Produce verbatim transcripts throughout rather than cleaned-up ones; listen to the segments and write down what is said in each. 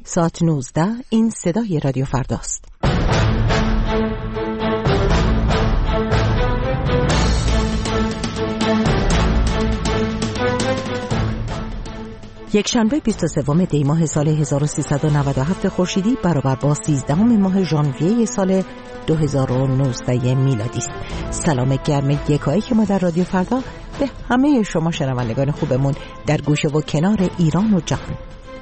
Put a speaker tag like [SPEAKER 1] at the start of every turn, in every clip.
[SPEAKER 1] ساعت نوزده. این صدای رادیو فرداست. یک شنبه بیست و سوم دی ماه سال هزار و سیصد و نود و هفت خورشیدی برابر با سیزدهم ماه ژانویه سال دو هزار و نوزده میلادی است. سلام گرم یکایی که ما در رادیو فردا به همه شما شنوندگان خوبمون در گوشه و کنار ایران و جهان.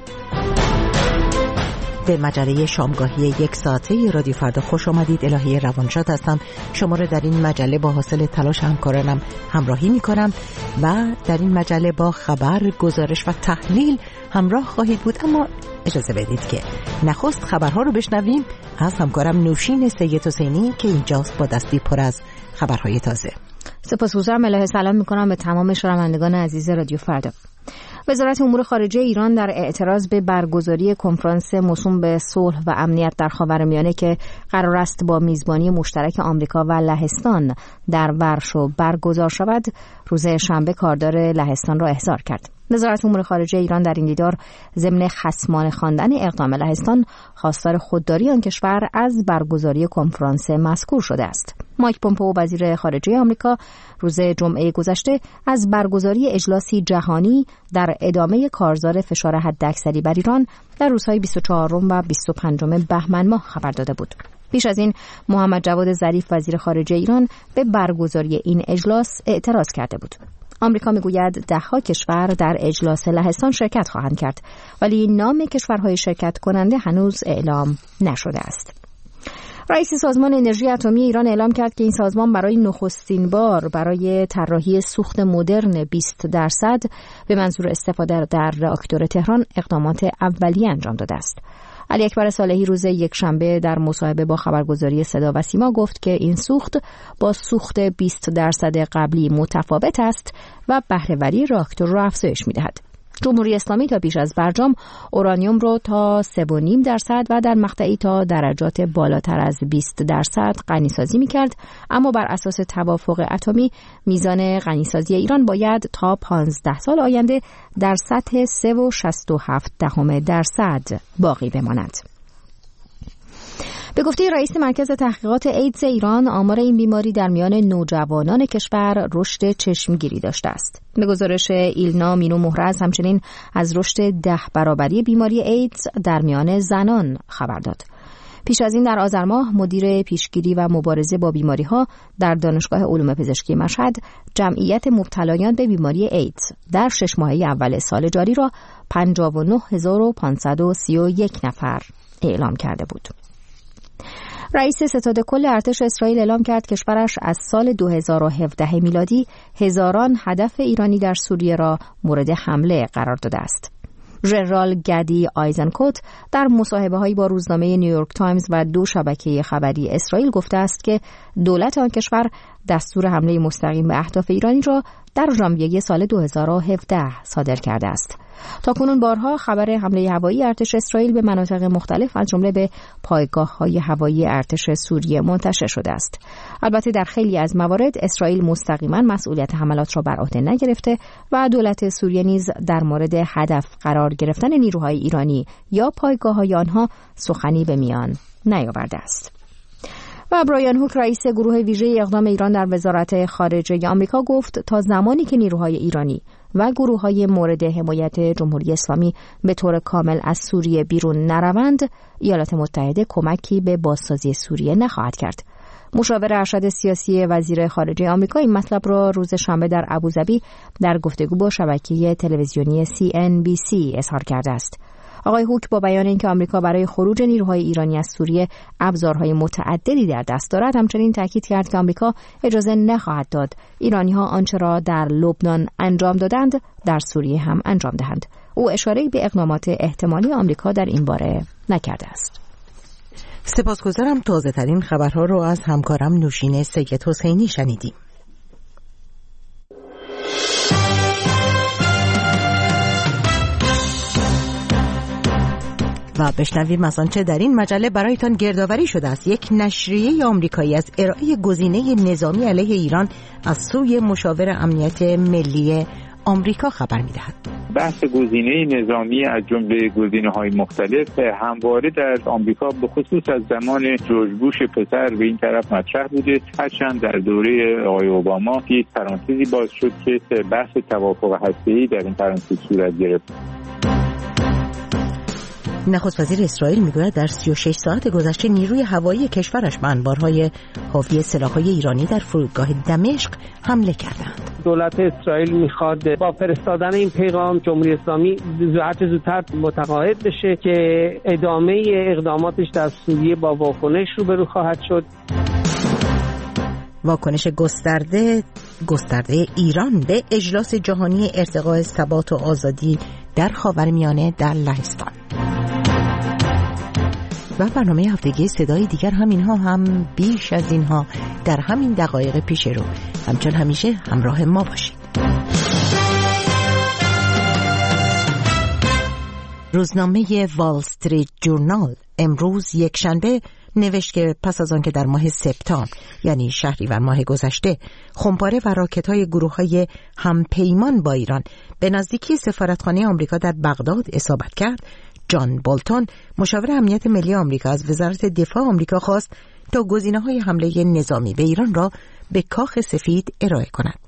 [SPEAKER 1] به مجله شامگاهی یک ساعته رادیو فردا خوش آمدید. الهی روانشاد هستم. شما را در این مجله با حاصل تلاش همکارانم همراهی می کنم و در این مجله با خبر، گزارش و تحلیل همراه خواهید بود. اما اجازه بدید که نخست خبرها رو بشنویم از همکارم نوشین سید حسینی که اینجاست با دستی پر از خبرهای تازه.
[SPEAKER 2] سپاسگزارم. الهی سلام می کنم به تمام شنوندگان عزیز رادیو فردا. وزارت امور خارجه ایران در اعتراض به برگزاری کنفرانس موسوم به صلح و امنیت در خاورمیانه که قرار است با میزبانی مشترک آمریکا و لهستان در ورشو برگزار شود، روز شنبه کاردار لهستان را احضار کرد. وزارت امور خارجه ایران در این دیدار ضمن خصمانه خواندن اقدام لهستان خواستار خودداری آن کشور از برگزاری کنفرانس مذکور شده است. مایک پومپئو وزیر خارجه آمریکا روز جمعه گذشته از برگزاری اجلاسی جهانی در ادامه کارزار فشار حداکثری بر ایران در روزهای بیست و چهارم و بیست و پنجم بهمن ماه خبر داده بود. پیش از این محمد جواد ظریف وزیر خارجه ایران به برگزاری این اجلاس اعتراض کرده بود. آمریکا میگوید ده‌ها کشور در اجلاس لهستان شرکت خواهند کرد، ولی نام کشورهای شرکت کننده هنوز اعلام نشده است. رئیس سازمان انرژی اتمی ایران اعلام کرد که این سازمان برای نخستین بار برای طراحی سوخت مدرن بیست درصد به منظور استفاده در راکتور تهران اقدامات اولیه انجام داده است. علی اکبر صالحی روز یکشنبه در مصاحبه با خبرگزاری صدا و سیما گفت که این سوخت با سوخت بیست درصد قبلی متفاوت است و بهره‌وری راکتور را افزایش می‌دهد. جمهوری اسلامی تا پیش از برجام اورانیوم را تا سه و نیم درصد و در مقطعی تا درجات بالاتر از بیست درصد غنیسازی می‌کرد، اما بر اساس توافق اتمی میزان غنیسازی ایران باید تا پانزده سال آینده در سطح سه و شصت و هفت دهم درصد باقی بماند. به گفته رئیس مرکز تحقیقات ایدز ایران، آمار این بیماری در میان نوجوانان کشور رشد چشمگیری داشته است. به گزارش ایلنا مینو مهرز همچنین از رشد ده برابری بیماری ایدز در میان زنان خبر داد. پیش از این در آذر ماه مدیر پیشگیری و مبارزه با بیماری‌ها در دانشگاه علوم پزشکی مشهد جمعیت مبتلایان به بیماری ایدز در شش ماهه اول سال جاری را پنجاه و نه هزار و پانصد و سی و یک نفر اعلام کرده بود. رئیس ستاد کل ارتش اسرائیل اعلام کرد کشورش از سال دو هزار و هفده میلادی هزاران هدف ایرانی در سوریه را مورد حمله قرار داده است. ژنرال گدی آیزنکوت در مصاحبه‌هایی با روزنامه نیویورک تایمز و دو شبکه خبری اسرائیل گفته است که دولت آن کشور دستور حمله مستقیم به اهداف ایرانی را در ژانویه سال دو هزار و هفده صادر کرده است. تاکنون بارها خبر حمله هوایی ارتش اسرائیل به مناطق مختلف از جمله به پایگاه‌های هوایی ارتش سوریه منتشر شده است. البته در خیلی از موارد اسرائیل مستقیما مسئولیت حملات را بر عهده نگرفته و دولت سوریه نیز در مورد هدف قرار گرفتن نیروهای ایرانی یا پایگاه‌های آنها سخنی به میان نیاورده است. و برایان هوک رئیس گروه ویژه اقدام ایران در وزارت خارجه آمریکا گفت تا زمانی که نیروهای ایرانی و گروه‌های مورد حمایت جمهوری اسلامی به طور کامل از سوریه بیرون نروند، ایالات متحده کمکی به بازسازی سوریه نخواهد کرد. مشاور ارشد سیاسی وزیر خارجه آمریکا این مطلب را روز شنبه در ابوظبی در گفتگو با شبکه تلویزیونی سی ان بی سی اظهار کرده است. آقای هوک با بیان اینکه آمریکا برای خروج نیروهای ایرانی از سوریه ابزارهای متعددی در دست دارد، همچنین تاکید کرد که آمریکا اجازه نخواهد داد ایرانی‌ها آنچه را در لبنان انجام دادند در سوریه هم انجام دهند. او اشاره‌ای به اقدامات احتمالی آمریکا در این باره نکرده است.
[SPEAKER 1] سپاسگزارم. تازه ترین خبرها رو از همکارم نوشین سید حسینی شنیدیم. و بشنویم از آنچه در این مجله برایتان گردآوری شده است. یک نشریه آمریکایی از ارائه گزینه نظامی علیه ایران از سوی مشاور امنیت ملی آمریکا خبر می‌دهد.
[SPEAKER 3] بحث گزینه نظامی از جمله گزینه‌های مختلف همواره در آمریکا به خصوص از زمان جورج بوش پسر به این طرف مطرح بوده، هرچند در دوره آقای اوباما یک پرانتزی باز شد که بحث توافق هسته‌ای در این پرانتز صورت گرفت.
[SPEAKER 1] نخست وزیر اسرائیل میگوید در سی و شش ساعت گذشته نیروی هوایی کشورش به انبارهای حاوی سلاح‌های ایرانی در فرودگاه دمشق حمله کردند.
[SPEAKER 4] دولت اسرائیل میخواد با فرستادن این پیغام جمهوری اسلامی هرچه زودتر متقاعد بشه که ادامه اقداماتش در سوریه با واکنش روبرو خواهد شد.
[SPEAKER 1] واکنش گسترده گسترده ایران به اجلاس جهانی ارتقاء ثبات و آزادی در خاورمیانه در لهستان. و برنامه هفتگی صدای دیگر هم اینها هم بیش از اینها در همین دقایق پیش رو. همچون همیشه همراه ما باشید. روزنامه وال استریت جورنال امروز یک شنبه نوشت که پس از آن که در ماه سپتامبر یعنی شهریور ماه گذشته خمپاره و راکت‌های گروه‌های همپیمان با ایران به نزدیکی سفارتخانه آمریکا در بغداد اصابت کرد، جان بولتون مشاور امنیت ملی آمریکا از وزارت دفاع آمریکا خواست تا گزینه‌های حمله نظامی به ایران را به کاخ سفید ارائه کند.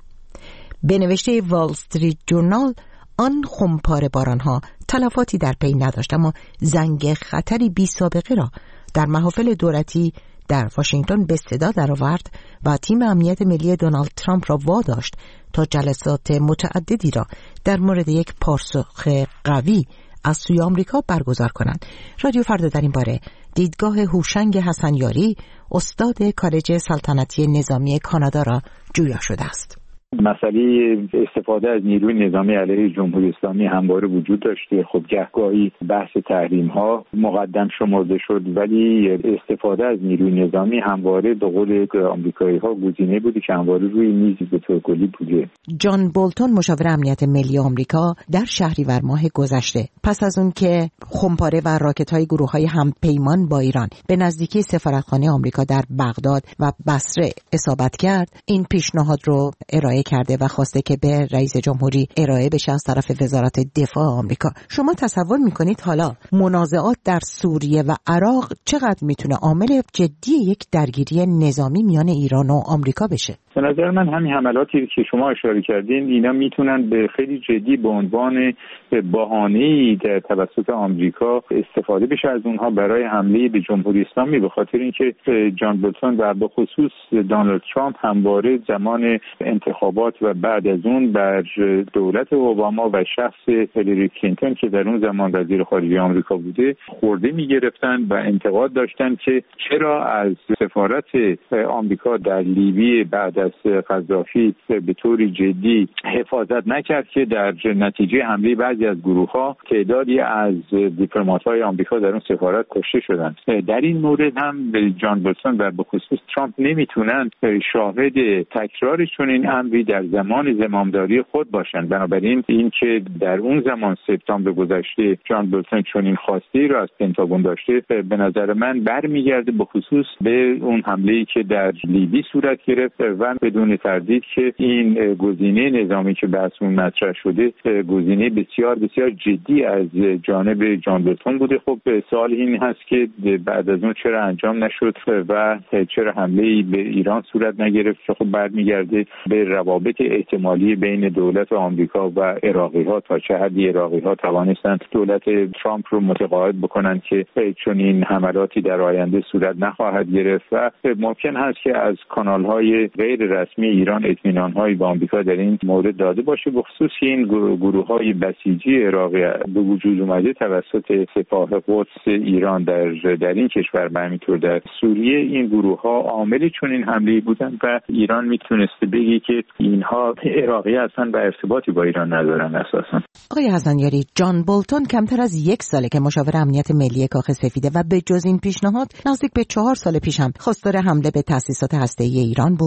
[SPEAKER 1] به نوشته وال استریت جورنال آن خمپاره بارانها تلفاتی در پی نداشت، اما زنگ خطری بی سابقه را در محافل دولتی در واشنگتن به صدا درآورد و تیم امنیت ملی دونالد ترامپ را واداشت تا جلسات متعددی را در مورد یک پاسخ قوی از سوی آمریکا برگزار کنند. رادیو فردا در این باره دیدگاه هوشنگ حسنیاری، استاد کالج سلطنتی نظامی کانادا را جویا شده است.
[SPEAKER 3] مسئله استفاده از نیروی نظامی علیه جمهوری اسلامی همواره وجود داشته. خب گهگاهی بحث تحریم ها مقدم شمرده شد، ولی استفاده از نیروی نظامی همواره به قول آمریکایی ها گزینه بودی که همواره روی میز به طور کلی بوده.
[SPEAKER 1] جان بولتون مشاور امنیت ملی آمریکا در شهریور ماه گذشته پس از اون که خمپاره و راکت های گروه های همپیمان با ایران به نزدیکی سفارتخانه آمریکا در بغداد و بصره اصابت کرد، این پیشنهاد رو ارائه کرده و خواسته که به رئیس جمهوری ارائه بشه از طرف وزارت دفاع آمریکا. شما تصور میکنید حالا منازعات در سوریه و عراق چقدر میتونه عامل جدی یک درگیری نظامی میان ایران و آمریکا بشه؟
[SPEAKER 3] به نظر من همین حملاتی که شما اشاره کردین اینا میتونن به خیلی جدی به عنوان بهانه‌ای در توسط آمریکا استفاده بشه از اونها برای حمله به جمهوری اسلامی، به خاطر اینکه جان بولتون و به خصوص دونالد ترامپ همواره زمان انتخابات و بعد از اون بر دولت اوباما و شخص هیلاری کلینتون که در اون زمان وزیر خارجه آمریکا بوده خورده میگرفتن و انتقاد داشتن که چرا از سفارت آمریکا در لیبی بعد از قذافی به طور جدی حفاظت نکرد که در نتیجه حمله بعضی از گروه‌ها تعدادی از دیپلمات‌های آمریکا در اون سفارت کشته شدند. در این مورد هم جان بولتون و به خصوص ترامپ نمیتونن شاهد تکرار چنین امری در زمان زمامداری خود باشند. بنابراین این که در اون زمان سپتامبر گذشته جان بولتون چنین خواسته را از پنتاگون داشته، به نظر من برمیگرده به خصوص به اون حمله‌ای که در لیبی صورت گرفت و بدون تردید که این گزینه نظامی که بحث اون مطرح شده گزینه بسیار بسیار جدی از جانب جان بولتون بوده. خب سوال این هست که بعد از اون چرا انجام نشد و چرا حمله‌ای به ایران صورت نگرفت که خب برمیگرده به روابط احتمالی بین دولت آمریکا و عراقی‌ها، تا چه حدی عراقی‌ها توانستند دولت ترامپ رو متقاعد بکنن که چون این حملاتی در آینده صورت نخواهد گرفت و ممکن هست که از کانال‌های غیر رسمی ایران اطمینان‌هایی به آمریکا در این مورد داده باشه، به خصوص این گروه‌های بسیجی عراقی به وجود اومده توسط سپاه قدس ایران در در این کشور و همینطور در سوریه. این گروه‌ها عامل چون این حمله بودن و ایران میتونسته بگی که اینها عراقی هستن و ارتباطی با ایران ندارن اساسا.
[SPEAKER 1] آقای حسنیاری، جان بولتون کمتر از یک ساله که مشاور امنیت ملی کاخ سفیده و به جز این پیشنهاد نزدیک به چهار سال پیش هم خواستار حمله به تأسیسات هسته‌ای ایران بود. کمتر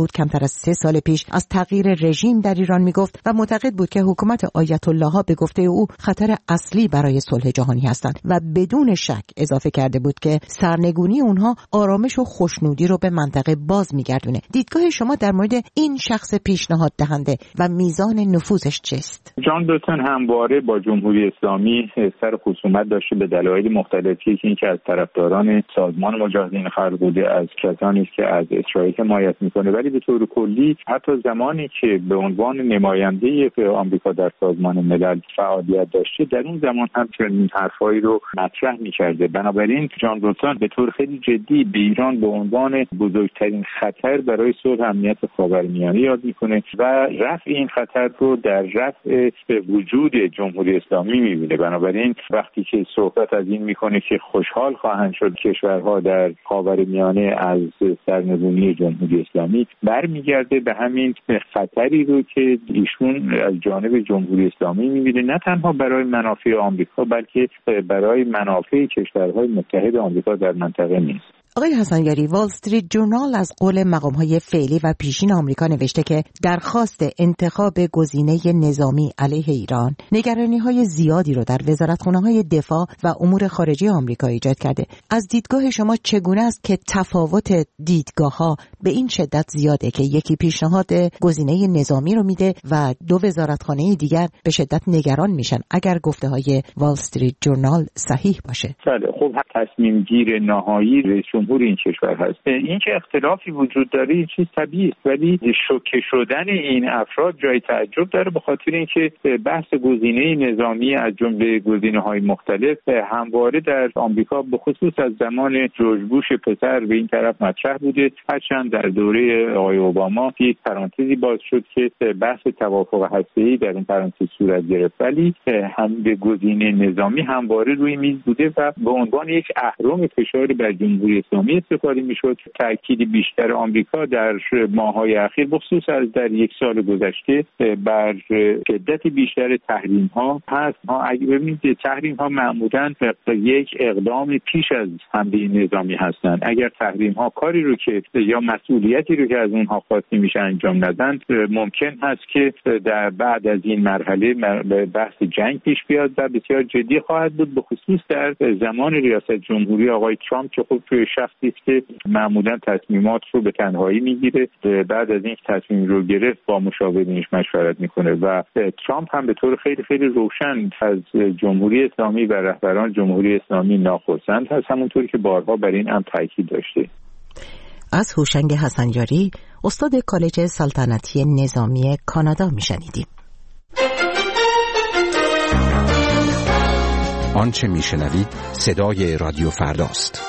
[SPEAKER 1] از سه سال پیش از تغییر رژیم در ایران میگفت و معتقد بود که حکومت آیت الله ها به گفته او خطر اصلی برای صلح جهانی هستند و بدون شک اضافه کرده بود که سرنگونی اونها آرامش و خوشنودی رو به منطقه باز میگردونه. دیدگاه شما در مورد این شخص پیشنهاد دهنده و میزان نفوذش چیست؟
[SPEAKER 3] جان بولتون همواره با جمهوری اسلامی سر خصومت داشته به دلایل مختلفی که اینکه از طرفداران سازمان مجاهدین خلق بوده، از کسانی که از اسرائیل حمایت میکنه، ولی به طور کلی حتی زمانی که به عنوان نماینده آمریکا در سازمان ملل فعالیت داشته در اون زمان هم چنین حرفایی رو مطرح میکرده. بنابراین جان بولتون به طور خیلی جدی به ایران به عنوان بزرگترین خطر برای صلح امنیت خاورمیانه یاد میکنه و رفع این خطر رو در رفع وجود جمهوری اسلامی میبینه. بنابراین وقتی که صحبت از این میکنه که خوشحال خواهند شد کشورها در خاورمیانه از سرنگونی جمهوری اسلامی، برمیگرده به همین خطری رو که ایشون از جانب جمهوری اسلامی میبینه، نه تنها برای منافع آمریکا بلکه برای منافع کشورهای متحد آمریکا در منطقه نیست.
[SPEAKER 1] آقای حسنیاری، وال استریت جورنال از قول مقام‌های فعلی و پیشین آمریکا نوشته که درخواست انتخاب گزینه نظامی علیه ایران نگرانی‌های زیادی رو در وزارتخانه‌های دفاع و امور خارجه آمریکا ایجاد کرده. از دیدگاه شما چگونه است که تفاوت دیدگاه‌ها به این شدت زیاده که یکی پیشنهاد گزینه نظامی رو میده و دو وزارتخانه دیگر به شدت نگران میشن اگر گفته‌های وال استریت جورنال صحیح باشه؟
[SPEAKER 3] بله، خب تصمیم گیر نهایی رئیس جمهور این کشور هست. این که اختلافی وجود داره این چیز طبیعی است، ولی شوکه شدن این افراد جای تعجب داره به خاطر اینکه بحث گزینه نظامی از جمله گزینه‌های مختلف همواره در آمریکا به خصوص از زمان جورج بوش پسر به این طرف مطرح بوده، هرچند در دوره آقای اوباما یک پرانتزی باز شد که بحث توافق هسته‌ای در این پرانتز صورت گرفت، ولی هم به گزینه نظامی همواره روی میز بوده و به عنوان یک اهرم فشاری بر جمهوری اسلامی استفاده میشد. تأکید بیشتر آمریکا در ماه‌های اخیر بخصوص از در یک سال گذشته بر شدت بیشتر تحریم ها هست. ها اگه ببینید تحریم ها معمولاً یک اقدام پیش از حمله نظامی هستند. اگر تحریم ها کاری رو که یا مسئولیتی رو که از اونها خواسته میشه انجام ندن، ممکن هست که در بعد از این مرحله بحث جنگ پیش بیاد و بسیار جدی خواهد بود، به خصوص در زمان ریاست جمهوری آقای ترامپ که خب توی شخصی است که معمولا تصمیمات رو به تنهایی میگیره، بعد از این تصمیم رو گرفت با مشاورینش مشورت میکنه و ترامپ هم به طور خیلی خیلی روشن از جمهوری اسلامی و رهبران جمهوری اسلامی ناخرسند هست، همونطوری که بارها بر این هم تاکید داشته.
[SPEAKER 1] از هوشنگ حسنیاری، استاد کالج سلطنتی نظامی کانادا میشنیدیم.
[SPEAKER 5] آنچه میشنوید صدای رادیو فرداست.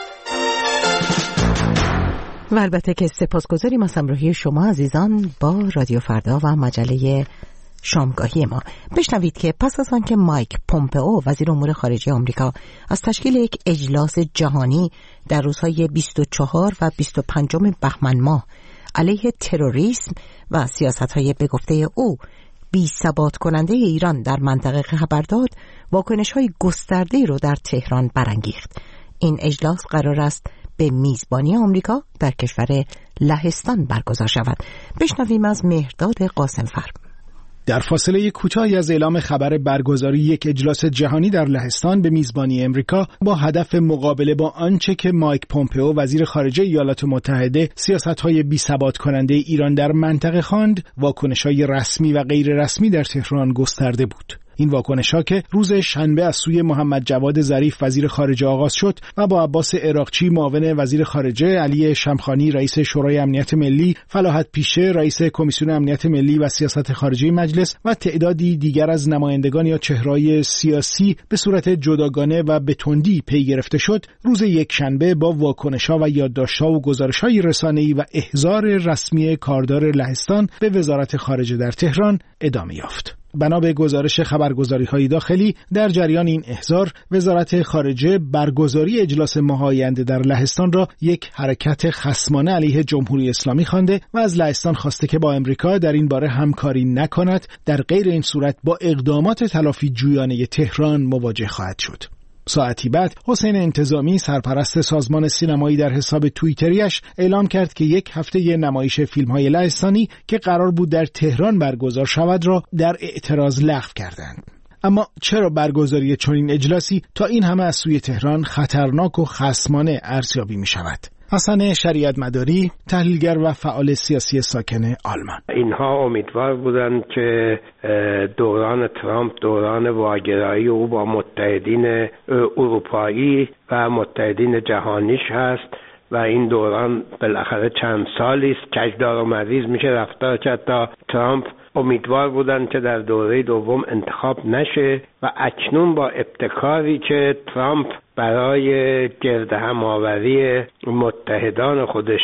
[SPEAKER 1] و البته که سپاسگزاریم از همراهی شما عزیزان با رادیو فردا و مجله شامگاهی ما. بشنوید که پس از آنکه مایک پومپئو وزیر امور خارجه آمریکا از تشکیل یک اجلاس جهانی در روزهای بیست و چهار و بیست و پنج بهمن ماه علیه تروریسم و سیاست‌های به گفته او بی ثبات کننده ایران در منطقه خبر داد، واکنش‌های گسترده‌ای رو در تهران برانگیخت. این اجلاس قرار است به میزبانی آمریکا در کشور لهستان برگزار شود. بشنویم از مهرداد قاسمفر.
[SPEAKER 6] در فاصله کوتاهی از اعلام خبر برگزاری یک اجلاس جهانی در لهستان به میزبانی امریکا با هدف مقابله با آنچه که مایک پومپئو وزیر خارجه ایالات متحده سیاست‌های بی‌ثبات کننده ایران در منطقه خواند، واکنش‌های رسمی و غیر رسمی در تهران گسترده بود. این واکنش‌ها که روز شنبه از سوی محمد جواد ظریف وزیر خارجه آغاز شد و با عباس عراقچی معاون وزیر خارجه، علی شمخانی رئیس شورای امنیت ملی، فلاحت پیشه رئیس کمیسیون امنیت ملی و سیاست خارجی مجلس و تعدادی دیگر از نمایندگان یا چهره‌های سیاسی به صورت جداگانه و به تندی پی گرفته شد، روز یکشنبه با واکنش‌ها و یادداشت‌ها و گزارش‌های رسانه‌ای و احضار رسمی کاردار لهستان به وزارت خارجه در تهران ادامه یافت. بنا به گزارش خبرگزاری‌های داخلی، در جریان این احضار وزارت خارجه برگزاری اجلاس ماه آینده در لهستان را یک حرکت خصمانه علیه جمهوری اسلامی خوانده و از لهستان خواسته که با امریکا در این باره همکاری نکند، در غیر این صورت با اقدامات تلافی جویانه تهران مواجه خواهد شد. ساعتی بعد حسین انتظامی سرپرست سازمان سینمایی در حساب توییتریش اعلام کرد که یک هفته نمایش فیلم‌های لهستانی که قرار بود در تهران برگزار شود را در اعتراض لغو کردند. اما چرا برگزاری چنین اجلاسی تا این همه از سوی تهران خطرناک و خصمانه ارزیابی می شود؟ حسن شریعت مداری، تحلیلگر و فعال سیاسی ساکن آلمان:
[SPEAKER 7] اینها امیدوار بودند که دوران ترامپ دوران واگرایی او با متحدین اروپایی و متحدین جهانیش هست و این دوران بالاخره چند سالی است کجدار و مریض میشه رفتار کرد تا ترامپ. امیدوار بودند که در دوره دوم انتخاب نشه و اکنون با ابتکاری که ترامپ برای گرد همآوری متحدان خودش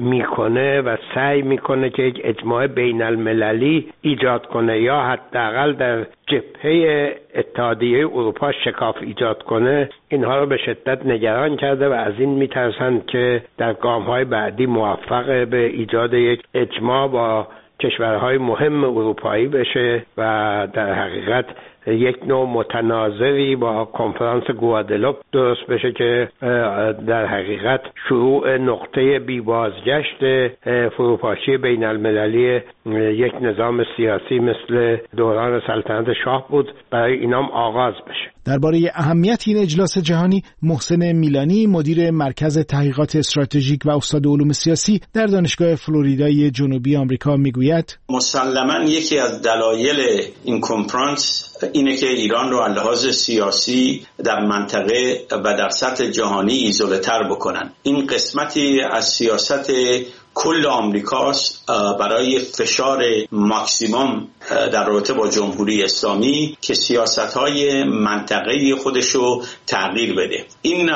[SPEAKER 7] میکنه و سعی میکنه که یک اجماع بین المللی ایجاد کنه یا حداقل در جبهه اتحادیه اروپا شکاف ایجاد کنه، اینها رو به شدت نگران کرده و از این میترسند که در گام‌های بعدی موفق به ایجاد یک اجماع با کشورهای مهم اروپایی بشه و در حقیقت یک نوع متناظری با کنفرانس گوادلوپ درست بشه که در حقیقت شروع نقطه بی بازگشت فروپاشی بین المللی یک نظام سیاسی مثل دوران سلطنت شاه بود برای اینام آغاز بشه.
[SPEAKER 6] درباره اهمیت این اجلاس جهانی، محسن میلانی، مدیر مرکز تحقیقات استراتژیک و استاد علوم سیاسی در دانشگاه فلوریدای جنوبی آمریکا میگوید:
[SPEAKER 8] مسلماً یکی از دلایل این کنفرانس اینه که ایران رو از لحاظ سیاسی در منطقه و در سطح جهانی ایزوله تر بکنن. این قسمتی از سیاست کل آمریکاست برای فشار ماکسیموم در رابطه با جمهوری اسلامی که سیاست‌های منطقه‌ای خودشو تغییر بده. این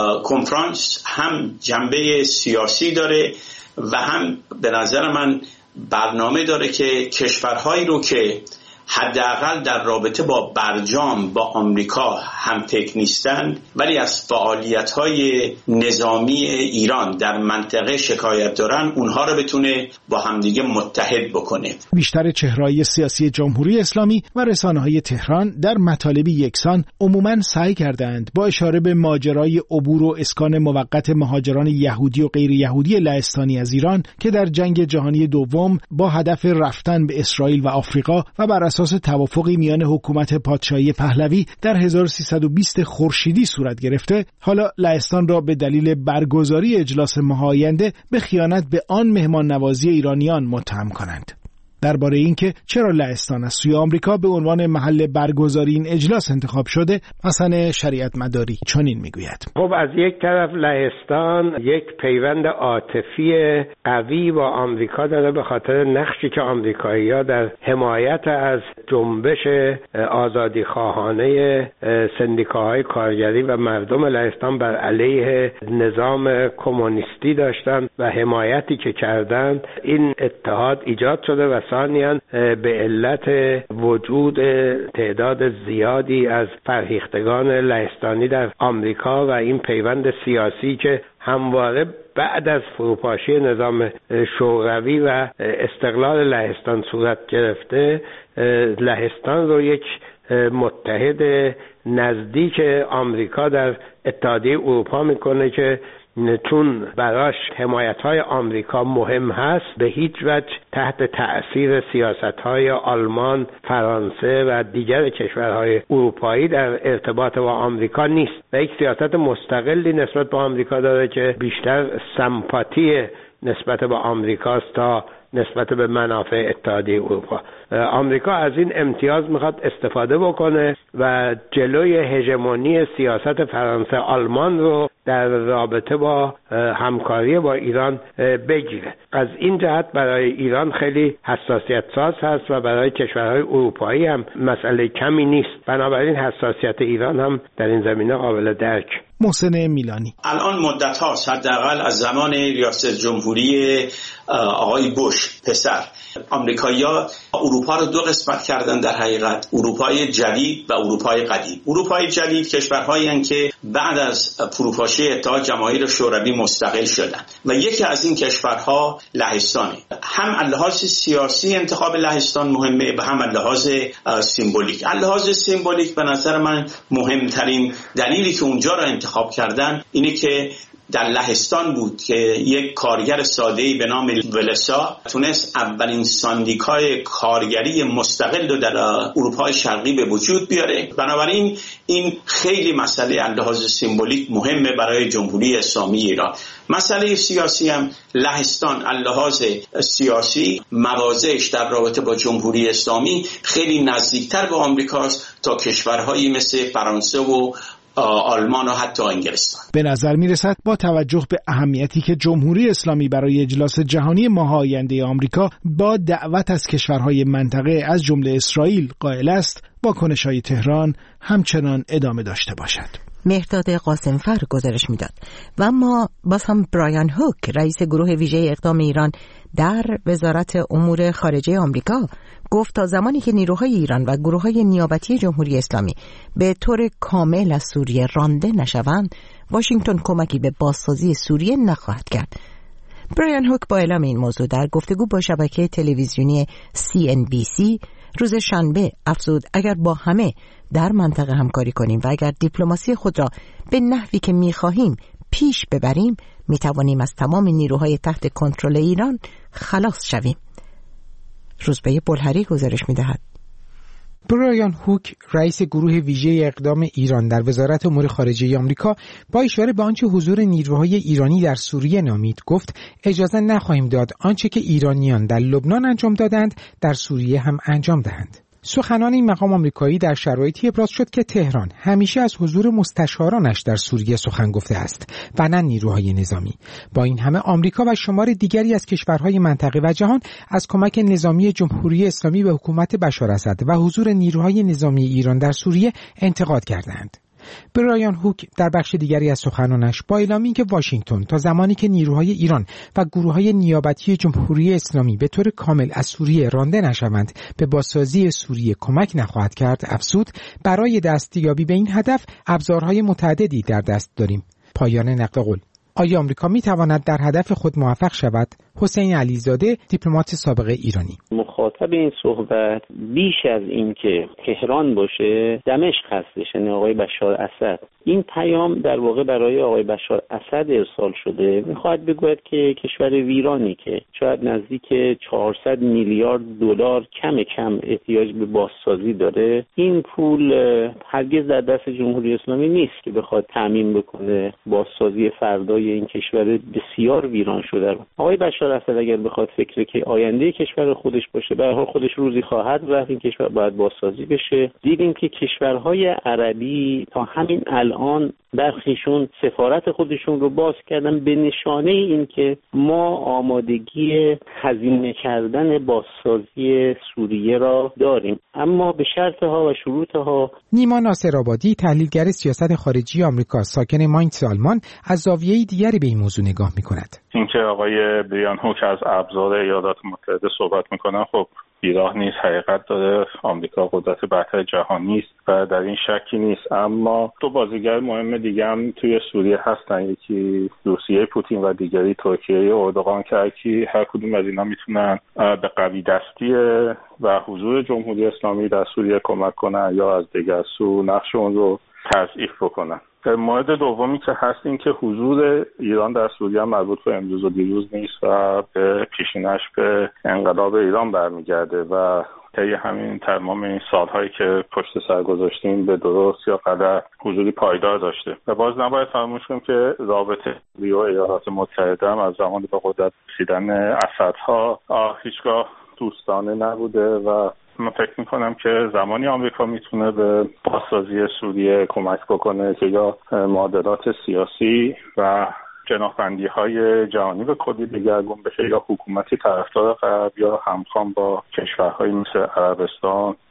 [SPEAKER 8] کنفرانس هم جنبه سیاسی داره و هم به نظر من برنامه داره که کشورهایی رو که حداقل در رابطه با برجام با آمریکا هم فکر نیستند ولی از فعالیت‌های نظامی ایران در منطقه شکایت دارن، اونها رو بتونه با همدیگه متحد بکنه.
[SPEAKER 6] بیشتر چهره‌های سیاسی جمهوری اسلامی و رسانه‌های تهران در مطالبی یکسان عموماً سعی کردند با اشاره به ماجرای عبور و اسکان موقت مهاجران یهودی و غیر یهودی لهستانی از ایران که در جنگ جهانی دوم با هدف رفتن به اسرائیل و آفریقا و بر اساس توافقی میان حکومت پادشاهی پهلوی در هزار و سیصد و بیست خورشیدی صورت گرفته، حالا لهستان را به دلیل برگزاری اجلاس ماه آینده به خیانت به آن مهمان نوازی ایرانیان متهم کنند. درباره اینکه چرا لهستان از سوی آمریکا به عنوان محل برگزاری این اجلاس انتخاب شده، حسن شریعت مداری چنین میگوید:
[SPEAKER 7] خب از یک طرف لهستان یک پیوند عاطفی قوی با آمریکا داره به خاطر نقشی که آمریکایی‌ها در حمایت از جنبش آزادیخواهانه سندیکاهای کارگری و مردم لهستان بر علیه نظام کمونیستی داشتن و حمایتی که کردند. این اتحاد ایجاد شده و ثانیاً به علت وجود تعداد زیادی از فرهیختگان لهستانی در آمریکا و این پیوند سیاسی که همواره بعد از فروپاشی نظام شوروی و استقلال لهستان صورت گرفته، لهستان رو یک متحد نزدیک آمریکا در اتحادیه اروپا میکنه که چون براش حمایت‌های آمریکا مهم هست، به هیچ وجه تحت تأثیر سیاست‌های آلمان، فرانسه و دیگر کشورهای اروپایی در ارتباط با آمریکا نیست و یک سیاست مستقلی نسبت به آمریکا داره که بیشتر سمپاتی نسبت به آمریکاست تا نسبت به منافع اتحادیه اروپا. آمریکا از این امتیاز میخواد استفاده بکنه و جلوی هژمونی سیاست فرانسه آلمان رو در رابطه با همکاری با ایران بگیره. از این جهت برای ایران خیلی حساسیت ساز هست و برای کشورهای اروپایی هم مسئله کمی نیست. بنابراین حساسیت ایران هم در این زمینه قابل درک.
[SPEAKER 6] محسن میلانی.
[SPEAKER 8] الان مدت هاست، حداقل از زمان ریاست جمهوری آقای بوش پسر، آمریکایی‌ها اروپا رو دو قسمت کردن در حقیقت، اروپای جدید و اروپای قدیم. اروپای جدید کشورهایی هستند که بعد از فروپاشی اتحاد جماهیر شوروی مستقل شدن و یکی از این کشورها لهستانه. هم از لحاظ سیاسی انتخاب لهستان مهمه و هم از لحاظ سیمبولیک. از لحاظ سیمبولیک به نظر من مهمترین دلیلی که اونجا رو انتخاب کردن اینه که در لهستان بود که یک کارگر ساده‌ای به نام ولسا تونست اولین ساندیکای کارگری مستقل رو در اروپای شرقی به وجود بیاره. بنابراین این خیلی مسئله از لحاظ سیمبولیک مهمه برای جمهوری اسلامی ایران. مسئله سیاسی هم لهستان از لحاظ سیاسی مواضعش در رابطه با جمهوری اسلامی خیلی نزدیکتر به آمریکاست تا کشورهایی مثل فرانسه و آلمان و حتی انگلستان.
[SPEAKER 6] به نظر می رسد با توجه به اهمیتی که جمهوری اسلامی برای اجلاس جهانی ماه آینده آمریکا با دعوت از کشورهای منطقه از جمله اسرائیل قائل است، واکنش‌های تهران همچنان ادامه داشته باشد.
[SPEAKER 1] مهرداد قاسمفر گزارش میداد. و اما باز هم برایان هوک، رئیس گروه ویژه اقدام ایران در وزارت امور خارجه آمریکا، گفت تا زمانی که نیروهای ایران و گروه‌های نیابتی جمهوری اسلامی به طور کامل از سوریه رانده نشوند، واشنگتن کمکی به بازسازی سوریه نخواهد کرد. برایان هوک با اعلام این موضوع در گفتگو با شبکه تلویزیونی سی ان بی سی روز شنبه افزود اگر با همه در منطقه همکاری کنیم و اگر دیپلماسی خود را به نحوی که می‌خواهیم پیش ببریم، می‌توانیم از تمام نیروهای تحت کنترل ایران خلاص شویم. روزبه بلهری گزارش می‌دهد.
[SPEAKER 9] برایان هوک، رئیس گروه ویژه اقدام ایران در وزارت امور خارجه آمریکا، با اشاره به آنچه حضور نیروهای ایرانی در سوریه نامید، گفت اجازه نخواهیم داد آنچه که ایرانیان در لبنان انجام دادند در سوریه هم انجام دهند. سخنان این مقام آمریکایی در شرایطی ابراز شد که تهران همیشه از حضور مستشارانش در سوریه سخن گفته است و نه نیروهای نظامی. با این همه آمریکا و شمار دیگری از کشورهای منطقه و جهان از کمک نظامی جمهوری اسلامی به حکومت بشار اسد و حضور نیروهای نظامی ایران در سوریه انتقاد کردند. برایان هوک در بخش دیگری از سخنانش با اعلامی که واشنگتن تا زمانی که نیروهای ایران و گروه‌های نیابتی جمهوری اسلامی به طور کامل از سوریه رانده نشوند به بازسازی سوریه کمک نخواهد کرد، افزود برای دستیابی به این هدف ابزارهای متعددی در دست داریم. پایان نقد قول. آیا آمریکا می تواند در هدف خود موفق شود؟ حسین علیزاده، دیپلمات سابق ایرانی.
[SPEAKER 4] مخاطب این صحبت بیش از این که تهران باشه، دمشق هستش، یعنی آقای بشار اسد. این پیام در واقع برای آقای بشار اسد ارسال شده. میخواد بگوید که کشور ویرانی که شاید نزدیک چهارصد میلیارد دلار کم کم احتیاج به بازسازی داره، این پول هرگز در دست جمهوری اسلامی نیست که بخواد تامین بکنه بازسازی فردای این کشور بسیار ویران شده رو. آقای بشار اسد اگر بخواد فکر که آینده کشور خودش باشه، به هر حال خودش روزی خواهد رفت، این کشور باید بازسازی بشه. دیدیم که کشورهای عربی تا همین الان برخیشون سفارت خودشون رو باز کردن به نشانه این که ما آمادگی هزینه کردن بازسازی سوریه را داریم، اما به شرطها و شروطها.
[SPEAKER 9] نیما ناصرآبادی، تحلیلگر سیاست خارجی آمریکا، ساکن ماینتس آلمان، از زاویه دیگری به این موضوع نگاه می‌کند.
[SPEAKER 10] اینکه آقای برایان هوک از ابزار ایالات متحده صحبت می‌کنن، خب بیراه نیست، حقیقت داره. آمریکا قدرت برتر جهانی است و در این شکی نیست، اما دو بازیگر مهم دیگه هم توی سوریه هستن، یکی روسیه پوتین و دیگری ترکیه اردوغان، که هرکی هر کدوم از اینا میتونن به قوی دستی و حضور جمهوری اسلامی در سوریه کمک کنن یا از دیگر سو نقش اون رو تضعیف بکنن. مورد دومی که هست این که حضور ایران در سوریه مربوط به امروز و دیروز نیست و به پیشینش به انقلاب ایران برمیگرده و طی همین تمام این سالهایی که پشت سر گذاشتیم به درست یا غلط حضوری پایدار داشته. و باز نباید فراموش کنیم که رابطه و ایالات متحده هم از زمان به قدرت رسیدن اسدها هیچگاه دوستانه نبوده و من فکر میکنم که زمانی آمریکا میتونه به بازسازی سوریه کمک بکنه که یا معادلات سیاسی و جناح‌بندی های جهانی به کلی دگرگون بشه یا حکومتی طرفدار غرب یا همخوان با کشورهای مثل عربستان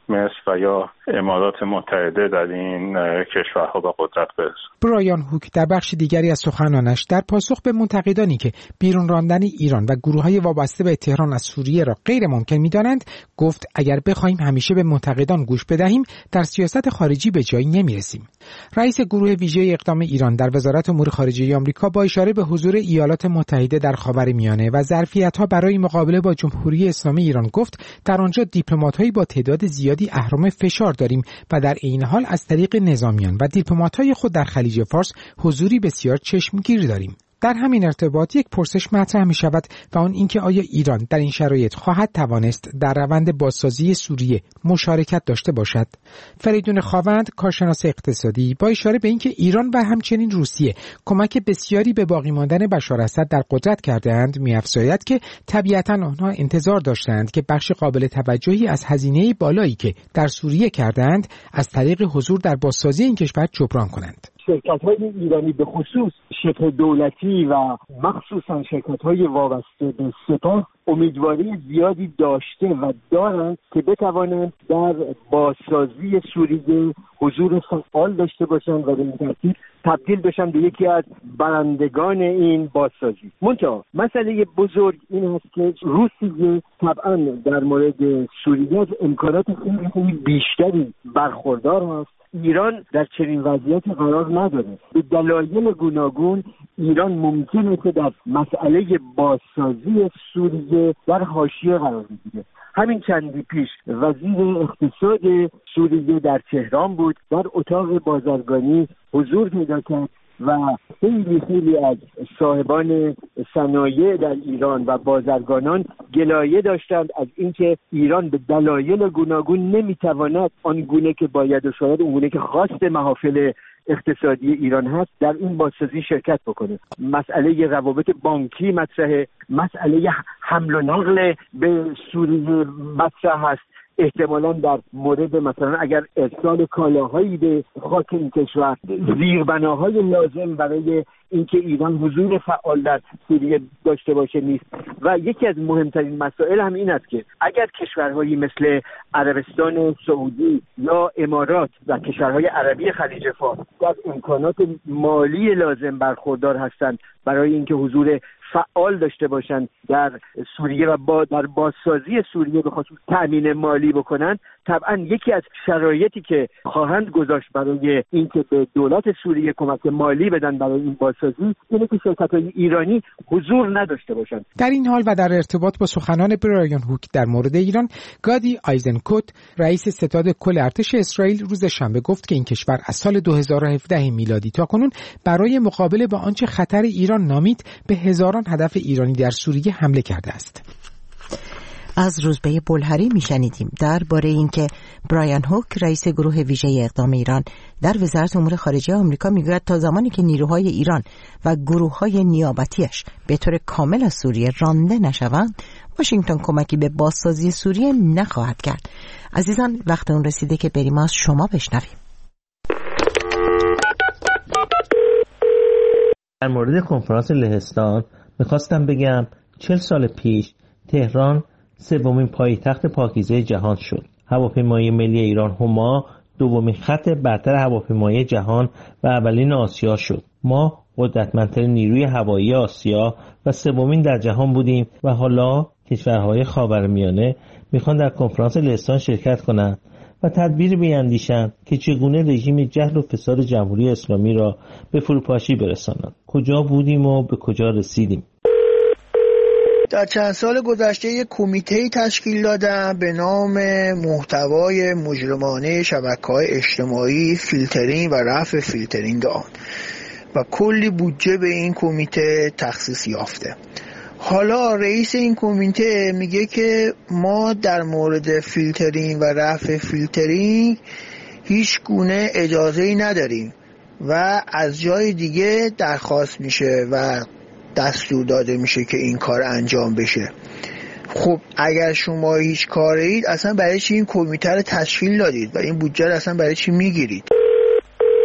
[SPEAKER 10] مصر و یا امارات متحده در این کشورها به قدرت برسند.
[SPEAKER 9] برایان هوک در بخش دیگری از سخنانش در پاسخ به منتقدانی که بیرون راندن ایران و گروه‌های وابسته به تهران از سوریه را غیر ممکن می‌دانند، گفت اگر بخوایم همیشه به منتقدان گوش بدهیم در سیاست خارجی به جایی نمی‌رسیم. رئیس گروه ویژه اقدام ایران در وزارت امور خارجه آمریکا با اشاره به حضور ایالات متحده در خاورمیانه و ظرفیت‌ها برای مقابله با جمهوری اسلامی ایران گفت در آنجا دیپلمات‌هایی با تعداد زیادی اهرم فشار داریم و در این حال از طریق نظامیان و دیپلمات‌های خود در خلیج فارس حضوری بسیار چشمگیر داریم. در همین ارتباط یک پرسش مطرح می شود و آن اینکه آیا ایران در این شرایط خواهد توانست در روند بازسازی سوریه مشارکت داشته باشد؟ فریدون خاوند، کارشناس اقتصادی، با اشاره به اینکه ایران و همچنین روسیه کمک بسیاری به باقی ماندن بشار اسد در قدرت کرده‌اند، می‌افزاید که طبیعتاً آنها انتظار داشتند که بخش قابل توجهی از هزینه بالایی که در سوریه کردند از طریق حضور در بازسازی این کشور جبران کنند.
[SPEAKER 11] شرکت‌های ایرانی به خصوص شبه دولتی و مخصوصاً شرکت‌های وابسته به سپاه امیدواری زیادی داشته و دارند که بتوانند در بازسازی سوریه حضور فعال داشته باشند و به این ترتیب تبدیل بشن به یکی از برندگان این بازسازی. منتها مسئله بزرگ این است که روسیه طبعاً در مورد سوریه از امکانات خیلی بیشتری برخوردار است. ایران در چنین وضعیتی قرار نداره. به دلایل گوناگون ایران ممکنه که در مسئله بازسازی سوریه در حاشیه قرار بگیره. همین چندی پیش وزیر اقتصاد سوریه در تهران بود، در اتاق بازرگانی حضور پیدا کرد و خیلی خیلی از صاحبان صنایع در ایران و بازرگانان گلایه داشتند از اینکه ایران به دلایل گوناگون نمیتواند آن گونه که باید و شاید اون گونه که خواست محافل اقتصادی ایران هست در این بازسازی شرکت بکنه. مسئله روابط بانکی مطرحه، مسئله حمل و نقل به سوریه مطرح هست. احتمالاً در مورد مثلا اگر ارسال کالاهایی به خاک این کشور، زیربناهای لازم برای اینکه ایران حضور فعال در سوریه داشته باشه نیست. و یکی از مهمترین مسائل هم این است که اگر کشورهایی مثل عربستان سعودی یا امارات و کشورهای عربی خلیج فارس در امکانات مالی لازم برخوردار هستند برای اینکه حضور فعال داشته باشند در سوریه و با در بازسازی سوریه به خصوص تأمین مالی بکنند، طبعا یکی از شرایطی که خواهند گذاشت برای اینکه به دولت سوریه کمک مالی بدن برای این بازسازی اینه که شرکت‌های ایرانی حضور نداشته باشند.
[SPEAKER 9] در این حال و در ارتباط با سخنان برایان هوک در مورد ایران، گادی آیزنکوت، رئیس ستاد کل ارتش اسرائیل، روز شنبه گفت که این کشور از سال دو هزار و هفده میلادی تا کنون برای مقابله با آنچه خطر ایران نامید به هزاران هدف ایرانی در سوریه حمله کرده است.
[SPEAKER 1] از روزبه بلهری میشنیدیم درباره اینکه برایان هوک، رئیس گروه ویژه اقدام ایران در وزارت امور خارجه آمریکا، میگوید تا زمانی که نیروهای ایران و گروه‌های نیابتیش به طور کامل از سوریه رانده نشوند، واشنگتن کمکی به بازسازی سوریه نخواهد کرد. عزیزان، وقت اون رسیده که بریم از شما بشنویم.
[SPEAKER 12] در مورد کنفرانس لهستان میخواستم بگم چهل سال پیش تهران سومین پایتخت پاکیزه جهان شد. هواپیمای ملی ایران هما دومین خط برتر هواپیمایی جهان و اولین آسیا شد. ما قدرتمندترین نیروی هوایی آسیا و سومین در جهان بودیم و حالا کشورهای خاورمیانه میخوان در کنفرانس لهستان شرکت کنند و تدبیر بیاندیشند که چگونه رژیم جهل و فساد جمهوری اسلامی را به فروپاشی برسانند. کجا بودیم و به کجا رسیدیم؟
[SPEAKER 13] در چند سال گذشته یک کمیته تشکیل دادم به نام محتوای مجرمانه شبکه‌های اجتماعی، فیلترینگ و رفع فیلترینگ آن، و کلی بودجه به این کمیته تخصیص یافته. حالا رئیس این کمیته میگه که ما در مورد فیلترینگ و رفع فیلترینگ هیچ گونه اجازه‌ای نداریم و از جای دیگه درخواست میشه و دستور داده میشه که این کار انجام بشه. خب اگر شما هیچ کارید، اصلا برای چی این کمیته رو تشکیل دادید و این بودجه رو اصلا برای چی میگیرید؟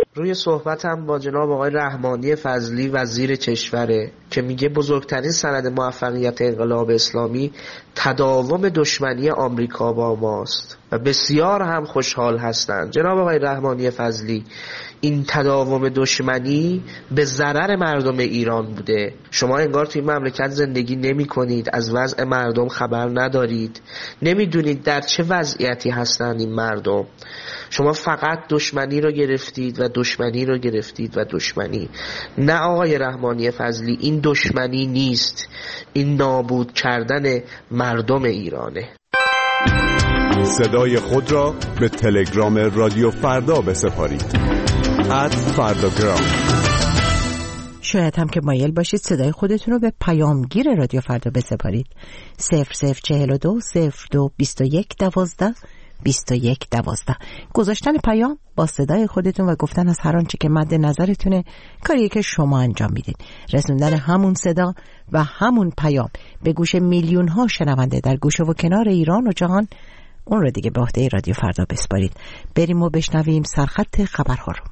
[SPEAKER 14] روی صحبتم با جناب آقای رحمانی فضلی وزیر کشوره که میگه بزرگترین سند موفقیت انقلاب اسلامی تداوم دشمنی آمریکا با ماست و بسیار هم خوشحال هستند. جناب آقای رحمانی فضلی، این تداوم دشمنی به ضرر مردم ایران بوده. شما انگار توی مملکت زندگی نمی کنید، از وضع مردم خبر ندارید، نمیدونید در چه وضعیتی هستند این مردم. شما فقط دشمنی رو گرفتید و دشمنی رو گرفتید و دشمنی. نه آقای رحمانی فضلی، این دشمنی نیست، این نابود کردن مردم ایرانه.
[SPEAKER 15] صدای خود را به تلگرام رادیو فردا بسپارید. ات فرداگرام.
[SPEAKER 1] شاید هم که مایل باشید صدای خودتون رو به پیامگیر رادیو فردا بسپارید. صفر صفر چهل و دو صفر دو بیست و یک دوازده بیست و یک دوازده. گذاشتن پیام با صدای خودتون و گفتن از هر آنچه که مد نظرتونه کاریه که شما انجام میدین. رسوندن همون صدا و همون پیام به گوش میلیون ها شنونده در گوشه و کنار ایران و جهان، اون رو دیگه به عهده رادیو فردا بسپارید. بریم و بشنویم سرخط خبرها رو.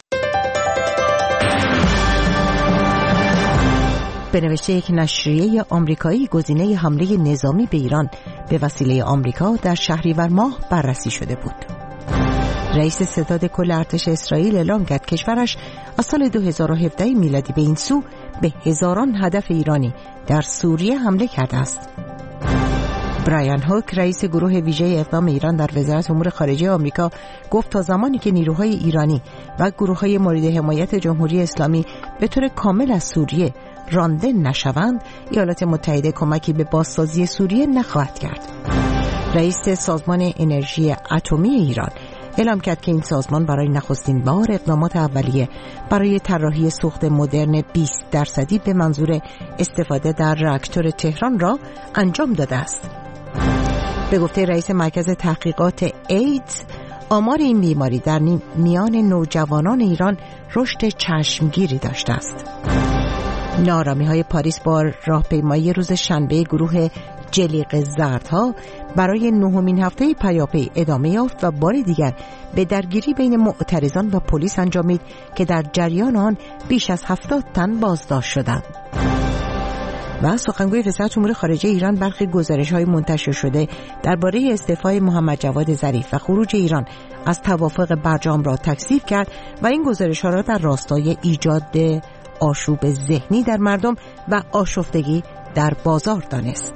[SPEAKER 1] به نوشته یک نشریه آمریکایی، گزینه حمله نظامی به ایران به وسیله آمریکا در شهریور ماه بررسی شده بود. رئیس ستاد کل ارتش اسرائیل اعلام کرد کشورش از سال دو هزار و هفده میلادی به این سو به هزاران هدف ایرانی در سوریه حمله کرده است. برایان هوک، رئیس گروه ویژه اقدام ایران در وزارت امور خارجه آمریکا، گفت تا زمانی که نیروهای ایرانی و گروه‌های مورد حمایت جمهوری اسلامی به طور کامل از سوریه رانده نشوند، ایالات متحده کمکی به بازسازی سوریه نخواهد کرد. رئیس سازمان انرژی اتمی ایران اعلام کرد که این سازمان برای نخستین بار اقدامات اولیه برای طراحی سوخت مدرن بیست درصدی به منظور استفاده در راکتور تهران را انجام داده است. به گفته رئیس مرکز تحقیقات ایدز، آمار این بیماری در میان نوجوانان ایران رشد چشمگیری داشته است. نارامی‌های پاریس با راهپیمایی روز شنبه گروه جلیق زردها برای نهمین هفته پیاپی ادامه یافت و بار دیگر به درگیری بین معترضان و پلیس انجامید که در جریان آن بیش از هفتاد تن بازداشت شدند. و سخنگوی وزارت امور خارجه ایران برخی گزارش‌های منتشر شده درباره استعفای محمد جواد ظریف و خروج ایران از توافق برجام را تکذیب کرد و این گزارش‌ها را در راستای ایجاد آشوب ذهنی در مردم و آشفتگی در بازار دانست.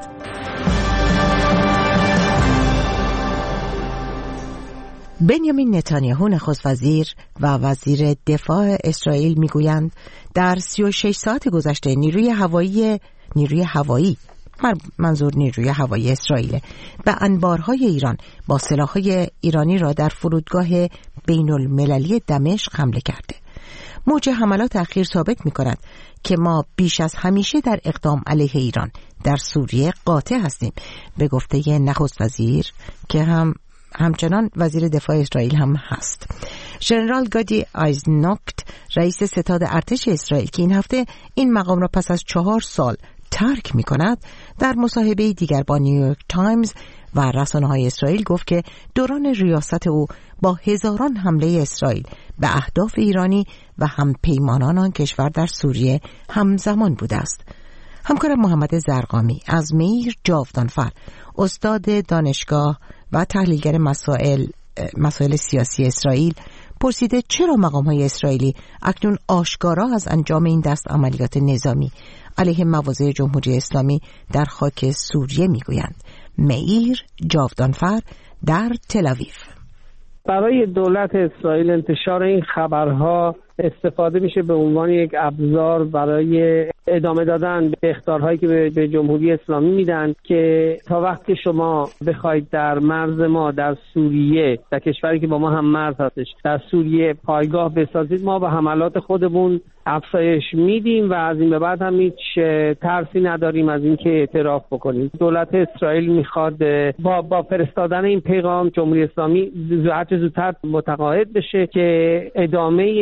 [SPEAKER 1] بنیامین نتانیاهو، نخست وزیر و وزیر دفاع اسرائیل، میگویند در سی و شش ساعت گذشته نیروی هوایی نیروی هوایی منظور نیروی هوایی اسرائیل به انبارهای ایران با سلاح‌های ایرانی را در فرودگاه بین المللی دمشق حمله کرده. موج حملات اخیر ثابت می‌کند که ما بیش از همیشه در اقدام علیه ایران در سوریه قاطع هستیم، به گفته نخست وزیر که هم همچنان وزیر دفاع اسرائیل هم هست. ژنرال گادی آیزناکت، رئیس ستاد ارتش اسرائیل که این هفته این مقام را پس از چهار سال ترک می کند، در مصاحبه دیگر با نیویورک تایمز و رسانه‌های اسرائیل گفت که دوران ریاست او با هزاران حمله اسرائیل به اهداف ایرانی و هم پیمانان آن کشور در سوریه همزمان بوده است. همکارم محمد زرقامی از میر جاودانفر، استاد دانشگاه و تحلیلگر مسائل مسائل سیاسی اسرائیل، پرسیده چرا مقام‌های اسرائیلی اکنون آشکارا از انجام این دست عملیات نظامی علیه مواضع جمهوری اسلامی در خاک سوریه میگویند. میر جاودانفر در تل‌آویو.
[SPEAKER 16] برای دولت اسرائیل انتشار این خبرها استفاده میشه به عنوان یک ابزار برای ادامه دادن به اخطارهایی که به جمهوری اسلامی میدن که تا وقتی شما بخواید در مرز ما در سوریه، در کشوری که با ما هم مرز هستش، در سوریه پایگاه بسازید، ما به حملات خودمون افزایش میدیم و از این به بعد هم هیچ ترسی نداریم از اینکه اعتراف بکنیم. دولت اسرائیل میخواد با با فرستادن این پیغام جمهوری اسلامی هرچه زودتر متقاعد بشه که ادامه اقدام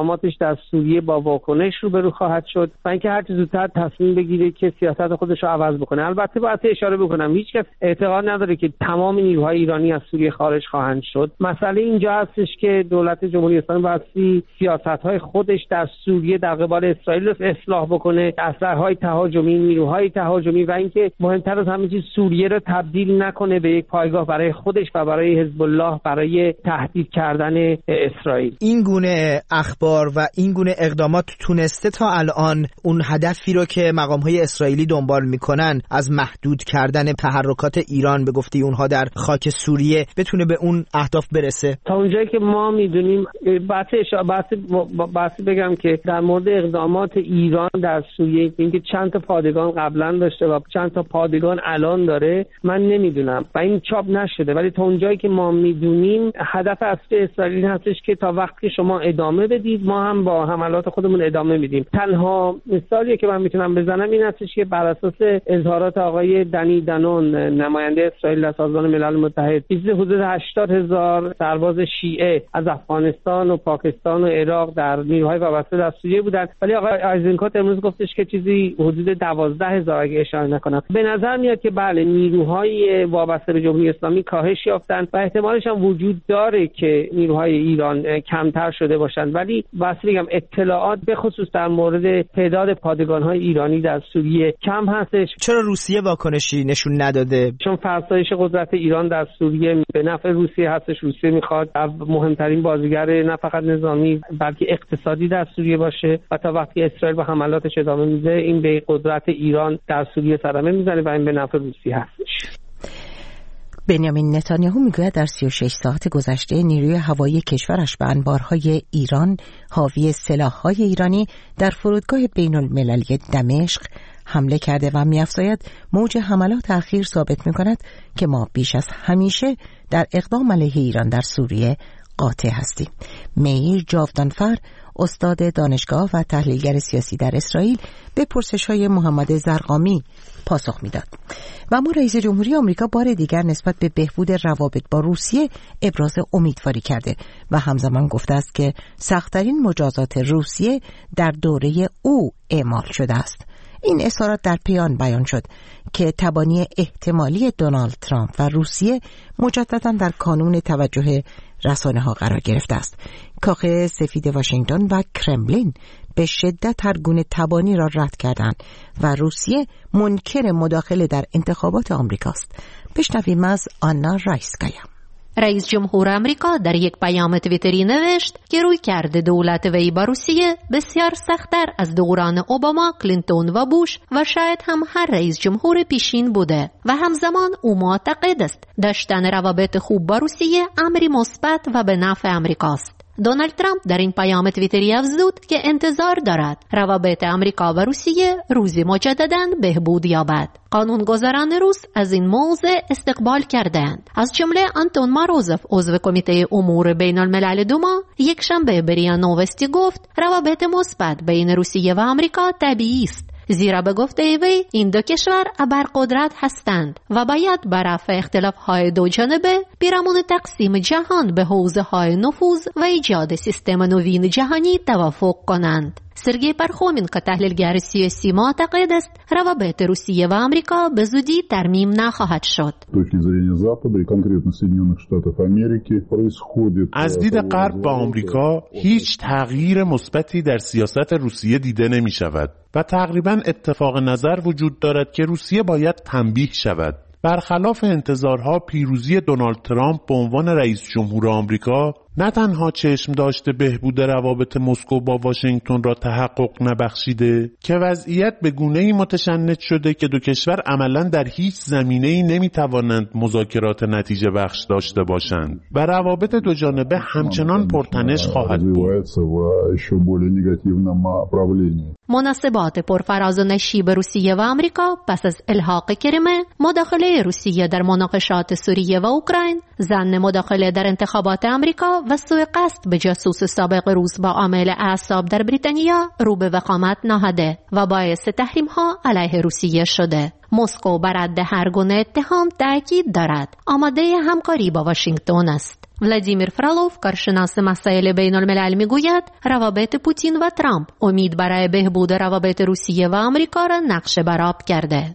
[SPEAKER 16] اقداماتش در سوریه با واکنش روبرو خواهد شد و اینکه هر چه زودتر تصمیم بگیره که سیاست خودش رو عوض بکنه. البته باید اشاره بکنم هیچ کس اعتقاد نداره که تمام نیروهای ایرانی از سوریه خارج خواهند شد. مسئله اینجا هستش که دولت جمهوری اسلامی باید سیاست‌های خودش در سوریه در قبال اسرائیل رو اصلاح بکنه، اسلحه‌های تهاجمی، نیروهای تهاجمی و اینکه مهمتر از همه چیز سوریه رو تبدیل نکنه به یک پایگاه برای خودش و برای حزب الله برای تهدید کردن اسرائیل.
[SPEAKER 13] این گونه اخبار و این گونه اقدامات تونسته تا الان اون هدفی رو که مقام‌های اسرائیلی دنبال میکنن از محدود کردن تحرکات ایران به گفته اونها در خاک سوریه بتونه به اون اهداف برسه؟
[SPEAKER 16] تا اونجایی که ما میدونیم بحث بحث بحث بگم که در مورد اقدامات ایران در سوریه اینکه چند تا پادگان قبلا داشته و چند تا پادگان الان داره من نمیدونم و این چاپ نشده، ولی تا اونجایی که ما میدونیم هدف اصلی اسرائیل هستش که تا وقتی شما ادامه بدید ما هم با حملات خودمون ادامه میدیم. تنها مثالی که من میتونم بزنم این هستش که بر اساس اظهارات آقای دنی دانون نماینده اسرائیل در سازمان ملل متحد حدود هشتاد هزار سرباز شیعه از افغانستان و پاکستان و عراق در نیروهای وابسته در سوریه بودن، ولی آقای آیزنکوت امروز گفتش که چیزی حدود دوازده هزار اگه اشاره نکنم. به نظر میاد که بله نیروهای وابسته به جمهوری اسلامی کاهش یافتن و احتمالش هم وجود داره که نیروهای ایران کمتر شده باشند، ولی واسه میگم اطلاعات به خصوص در مورد تعداد پادگان‌های ایرانی در سوریه کم هستش.
[SPEAKER 13] چرا روسیه واکنشی نشون نداده؟
[SPEAKER 16] چون فرسایش قدرت ایران در سوریه به نفع روسیه هستش. روسیه میخواد مهمترین بازیگر نه فقط نظامی بلکه اقتصادی در سوریه باشه و تا وقتی اسرائیل با حملاتش ادامه میده این به قدرت ایران در سوریه صدمه میزنه و این به نفع روسیه هستش.
[SPEAKER 1] بنیامین نتانیاهو میگوید در سی و شش ساعت گذشته نیروی هوایی کشورش به انبارهای ایران حاوی سلاح‌های ایرانی در فرودگاه بین المللی دمشق حمله کرده و می‌افزاید موج حملات اخیر ثابت می‌کند که ما بیش از همیشه در اقدام علیه ایران در سوریه قاطع هستیم. میر جاودانفر استاد دانشگاه و تحلیلگر سیاسی در اسرائیل به پرسش‌های محمد زرقامی پاسخ میداد. و اما رئیس جمهوری آمریکا بار دیگر نسبت به بهبود روابط با روسیه ابراز امیدواری کرده و همزمان گفته است که سخت‌ترین مجازات روسیه در دوره او اعمال شده است. این اظهارات در پیان بیان شد که تبانی احتمالی دونالد ترامپ و روسیه مجددا در کانون توجه رسانه‌ها قرار گرفته است. کاخ سفید واشنگتن و کرملین به شدت هر گونه تبانی را رد کردند و روسیه منکر مداخله در انتخابات آمریکاست. بشنویم از آنا رایسکایا.
[SPEAKER 17] رئیس جمهور آمریکا در یک پیام توییتری نوشت که روی کرده دولت وی با روسیه بسیار سخت‌تر از دوران اوباما، کلینتون و بوش و شاید هم هر رئیس جمهور پیشین بوده و همزمان او معتقد است داشتن روابط خوب با روسیه امری مثبت و به نفع آمریکاست. دونالد ترامپ در این پیام توییتری افزود که انتظار دارد روابط آمریکا و روسیه روزی مجدداً بهبود یابد. قانونگذاران روس از این موضوع استقبال کردند. از جمله آنتون ماروزف عضو کمیته امور بین الملل دوما یک شنبه به ریا نووستی گفت روابط مثبت بین روسیه و آمریکا طبیعی است، زیرا به گفته وی این دو کشور ابرقدرت هستند و باید بر رفع اختلاف‌های دو جانبه پیرامون تقسیم جهان به حوزه‌های نفوذ و ایجاد سیستم نوین جهانی توافق کنند. سرگئی پرخومین که تحلیلگر سیاسی معتقد است روابط روسیه و آمریکا به زودی ترمیم نخواهد شد.
[SPEAKER 18] از دید غرب و آمریکا هیچ تغییر مثبتی در سیاست روسیه دیده نمی شود و تقریباً اتفاق نظر وجود دارد که روسیه باید تنبیه شود. برخلاف انتظارها پیروزی دونالد ترامپ به عنوان رئیس جمهور آمریکا نه تنها چشم داشته بهبود روابط مسکو با واشنگتن را تحقق نبخشیده که وضعیت به گونه‌ای متشنج شده که دو کشور عملاً در هیچ زمینه‌ای نمی‌توانند مذاکرات نتیجه بخش داشته باشند و روابط دو جانبه همچنان پرتنش خواهد بود.
[SPEAKER 17] مناسبات پرفراز و نشیب روسیه و آمریکا پس از الحاق کریمه، مداخله روسیه در مناقشات سوریه و اوکراین، ظن مداخله در انتخابات آمریکا و سوء قصد به جاسوس سابق روس با عامل اعصاب در بریتانیا رو به وخامت نهاده و باعث تحریم‌ها علیه روسیه شده. مسکو بر رد هر گونه اتهام تاکید دارد آماده همکاری با واشنگتن است. ولادیمیر فرالوف کارشناس مسائل بین الملل میگوید روابط پوتین و ترامپ امید برای بهبود روابط روسیه و آمریکا را نقشه بر آب کرده.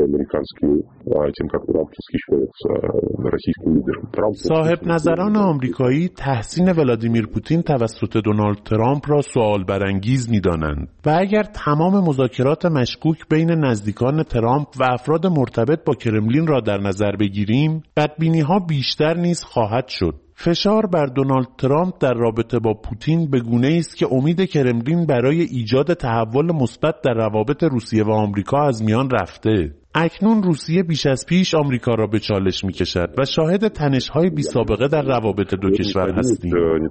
[SPEAKER 18] صاحب نظران آمریکایی تحسین ولادیمیر پوتین توسط دونالد ترامپ را سوال برانگیز می‌دانند و اگر تمام مذاکرات مشکوک بین نزدیکان ترامپ و افراد مرتبط با کرملین را در نظر بگیریم، بدبینی‌ها بیشتر نیز خواهد شد. فشار بر دونالد ترامپ در رابطه با پوتین به گونه‌ای است که امید کرملین برای ایجاد تحول مثبت در روابط روسیه و آمریکا از میان رفته. اکنون روسیه بیش از پیش آمریکا را به چالش می‌کشد و شاهد تنش‌های بی‌سابقه در روابط دو کشور هستیم.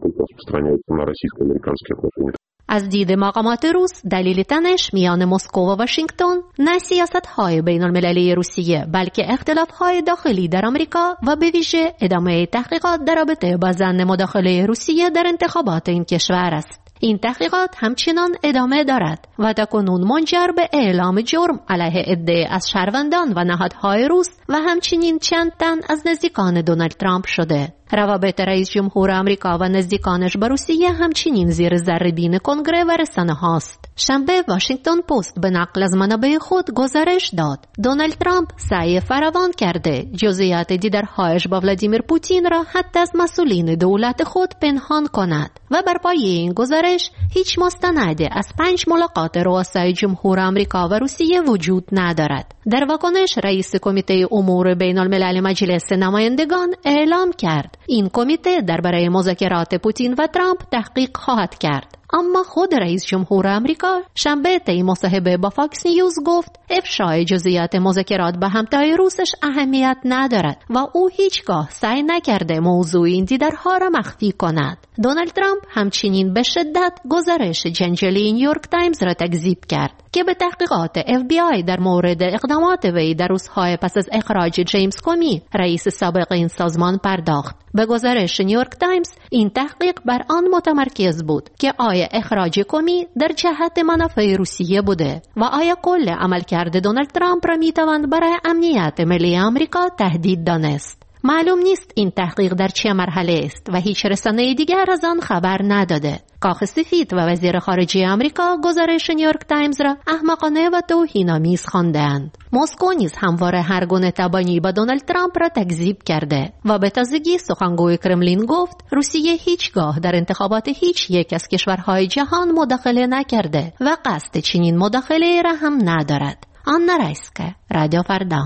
[SPEAKER 17] از دید مقامات روس دلیل تنش میان مسکو و واشنگتن نه سیاست‌های بین‌المللی روسیه بلکه اختلاف‌های داخلی در آمریکا و به ویژه ادامه تحقیقات در رابطه با ظن مداخله روسیه در انتخابات این کشور است. این تحقیقات همچنان ادامه دارد و تاکنون منجر به اعلام جرم علیه عده از شهروندان و نهادهای روس و همچنین چند تن از نزدیکان دونالد ترامپ شده. روابط رئیس جمهور آمریکا و نزدیکانش با روسیه همچنین زیر ذره‌بین کنگره و رسانه هاست. شنبه واشنگتن پست به نقل از منابع خود گزارش داد دونالد ترامپ سعی فراوان کرده جزئیات دیدارهایش با ولادیمیر پوتین را حتی از مسئولین دولت خود پنهان کند و بر پایه این گزارش هیچ مستندی از پنج ملاقات رؤسای جمهور آمریکا و روسیه وجود ندارد. در واکنش رئیس کمیته امور بین الملل مجلس نمایندگان اعلام کرد این کمیته درباره مذاکرات پوتین و ترامپ تحقیق خواهد کرد. اما خود رئیس جمهور آمریکا شنبه طی مصاحبه با فاکس نیوز گفت افشای جزئیات مذاکرات با همتای روسش اهمیت ندارد و او هیچگاه سعی نکرده موضوع این دیدارها را مخفی کند. دونالد ترامپ همچنین به شدت گزارش جنجالی نیویورک تایمز را تکذیب کرد که به تحقیقات اف بی آی در مورد اقدامات وی در روزهای پس از اخراج جیمز کومی رئیس سابق این سازمان پرداخت. به گزارش نیویورک تایمز این تحقیق بر آن متمرکز بود که آیا اخراج کومی در جهت منافع روسیه بوده و آیا کل عملکرد دونالد ترامپ را میتوان برای امنیت ملی آمریکا تهدید دانست. معلوم نیست این تحقیق در چه مرحله است و هیچ رسانه دیگر از آن خبر نداده. کاخ سفید و وزیر خارجه آمریکا گزارش نیویورک تایمز را احمقانه و توهین‌آمیز خواندند. مسکو نیز همواره هر گونه تبانی با دونالد ترامپ را تکذیب کرده و به تازگی سخنگوی کرملین گفت روسیه هیچگاه در انتخابات هیچ یک از کشورهای جهان مداخله نکرده و قصد چنین مداخله را هم ندارد. آنا رایسکا، رادیو فردا.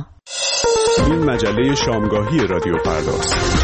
[SPEAKER 15] این مجله شامگاهی رادیو فرداست.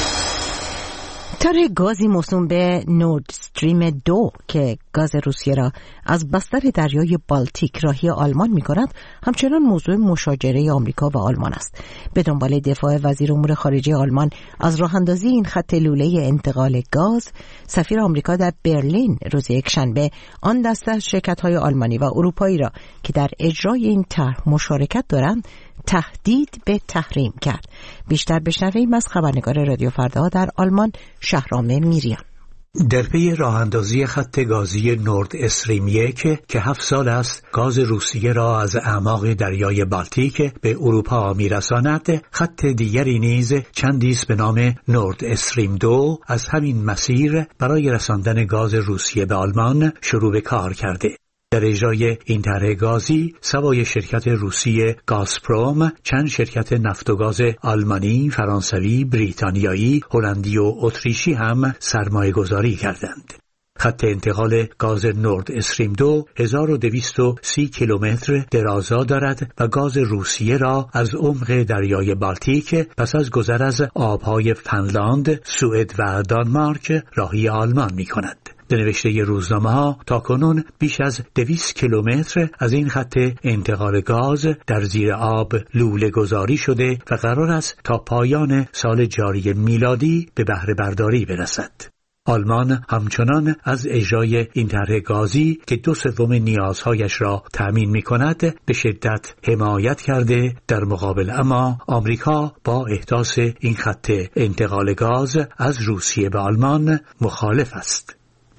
[SPEAKER 1] طرح گازی موسوم به نورد استریم دو که گاز روسیه را از بستر دریای بالتیک راهی آلمان می کند همچنان موضوع مشاجره آمریکا و آلمان است. به دنبال دفاع وزیر امور خارجه آلمان از راه اندازی این خط لوله انتقال گاز، سفیر آمریکا در برلین روز یکشنبه آن دسته از شرکت‌های آلمانی و اروپایی را که در اجرای این طرح مشارکت دارند تهدید به تحریم کرد. بیشتر بشنویم از خبرنگار رادیو فردا در آلمان شهرام میریان.
[SPEAKER 19] در پی راه اندازی خط گازی نورد استریم یک که هفت سال است گاز روسیه را از اعماق دریای بالتیک به اروپا میرساند، خط دیگری نیز چندی است به نام نورد استریم دو از همین مسیر برای رساندن گاز روسیه به آلمان شروع به کار کرده. در اجرای این طرح گازی سوای شرکت روسی گازپروم چند شرکت نفت و گاز آلمانی، فرانسوی، بریتانیایی، هلندی و اتریشی هم سرمایه گذاری کردند. خط انتقال گاز نورد استریم دو هزار و دویست و سی کیلومتر درازا دارد و گاز روسیه را از عمق دریای بالتیک پس از گذر از آبهای فنلاند، سوئد و دانمارک راهی آلمان می کند. به نوشته روزنامه‌ها تاکنون بیش از دویست کیلومتر از این خط انتقال گاز در زیر آب لوله گذاری شده و قرار است تا پایان سال جاری میلادی به بهره برداری برسد. آلمان همچنان از اجرای این طرح گازی که دو سوم نیازهایش را تأمین می‌کند به شدت حمایت کرده، در مقابل اما آمریکا با احداث این خط انتقال گاز از روسیه به آلمان مخالف است.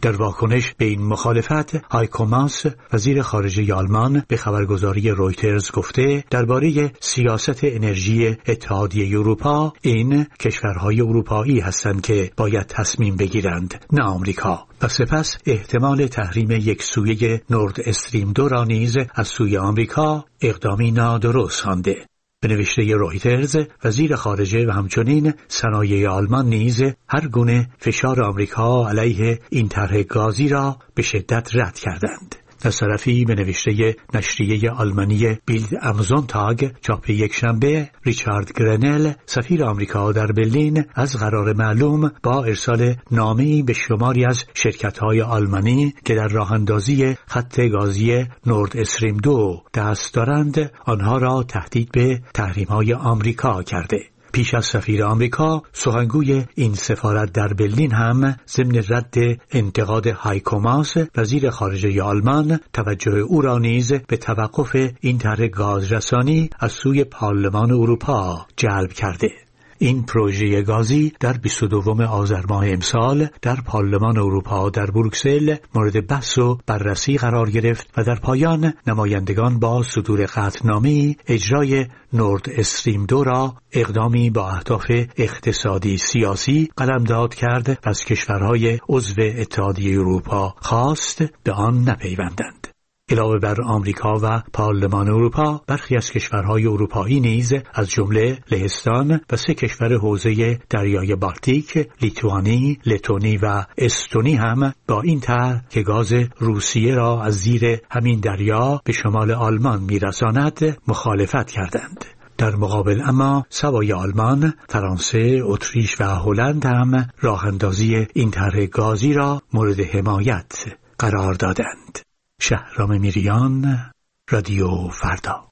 [SPEAKER 19] در واکنش به این مخالفت، هایکو ماس وزیر خارجه آلمان به خبرگزاری رویترز گفته درباره سیاست انرژی اتحادیه اروپا این کشورهای اروپایی هستند که باید تصمیم بگیرند، نه آمریکا، و سپس احتمال تحریم یک سویه نورد استریم دو را نیز از سوی آمریکا اقدامی نادرست خوانده. به نوشته رویترز، وزیر خارجه و همچنین صنایع آلمان نیز هر گونه فشار آمریکا علیه این طرح گازی را به شدت رد کردند. از طرفی به نوشته نشریه آلمانی بیلد امزون تاگ چاپ یک شنبه، ریچارد گرنل سفیر آمریکا در برلین از قرار معلوم با ارسال نامه‌ای به شماری از شرکت‌های آلمانی که در راه‌اندازی خط گازی نورد استریم دو دست دارند آنها را تهدید به تحریم‌های آمریکا کرده. پیش از سفیر آمریکا، سخنگوی این سفارت در برلین هم ضمن رد انتقاد هایکو ماس وزیر خارجه آلمان توجه او را نیز به توقف این طرح گازرسانی از سوی پارلمان اروپا جلب کرده. این پروژه گازی در بیست و دوم آذر ماه امسال در پارلمان اروپا در بروکسل مورد بحث و بررسی قرار گرفت و در پایان نمایندگان با صدور قطعنامه‌ای اجرای نورد استریم دو را اقدامی با اهداف اقتصادی سیاسی قلمداد کرد و از کشورهای عضو اتحادیه اروپا خواست به آن نپیوندند. علاوه بر آمریکا و پارلمان اروپا، برخی از کشورهای اروپایی نیز از جمله لهستان و سه کشور حوزه دریای بالتیک، لیتوانی، لتونی و استونی هم با این طرح که گاز روسیه را از زیر همین دریا به شمال آلمان میرساند مخالفت کردند. در مقابل اما سوای آلمان، فرانسه، اتریش و هلند هم راه اندازی این طرح گازی را مورد حمایت قرار دادند. شهرام میریان، رادیو فردا.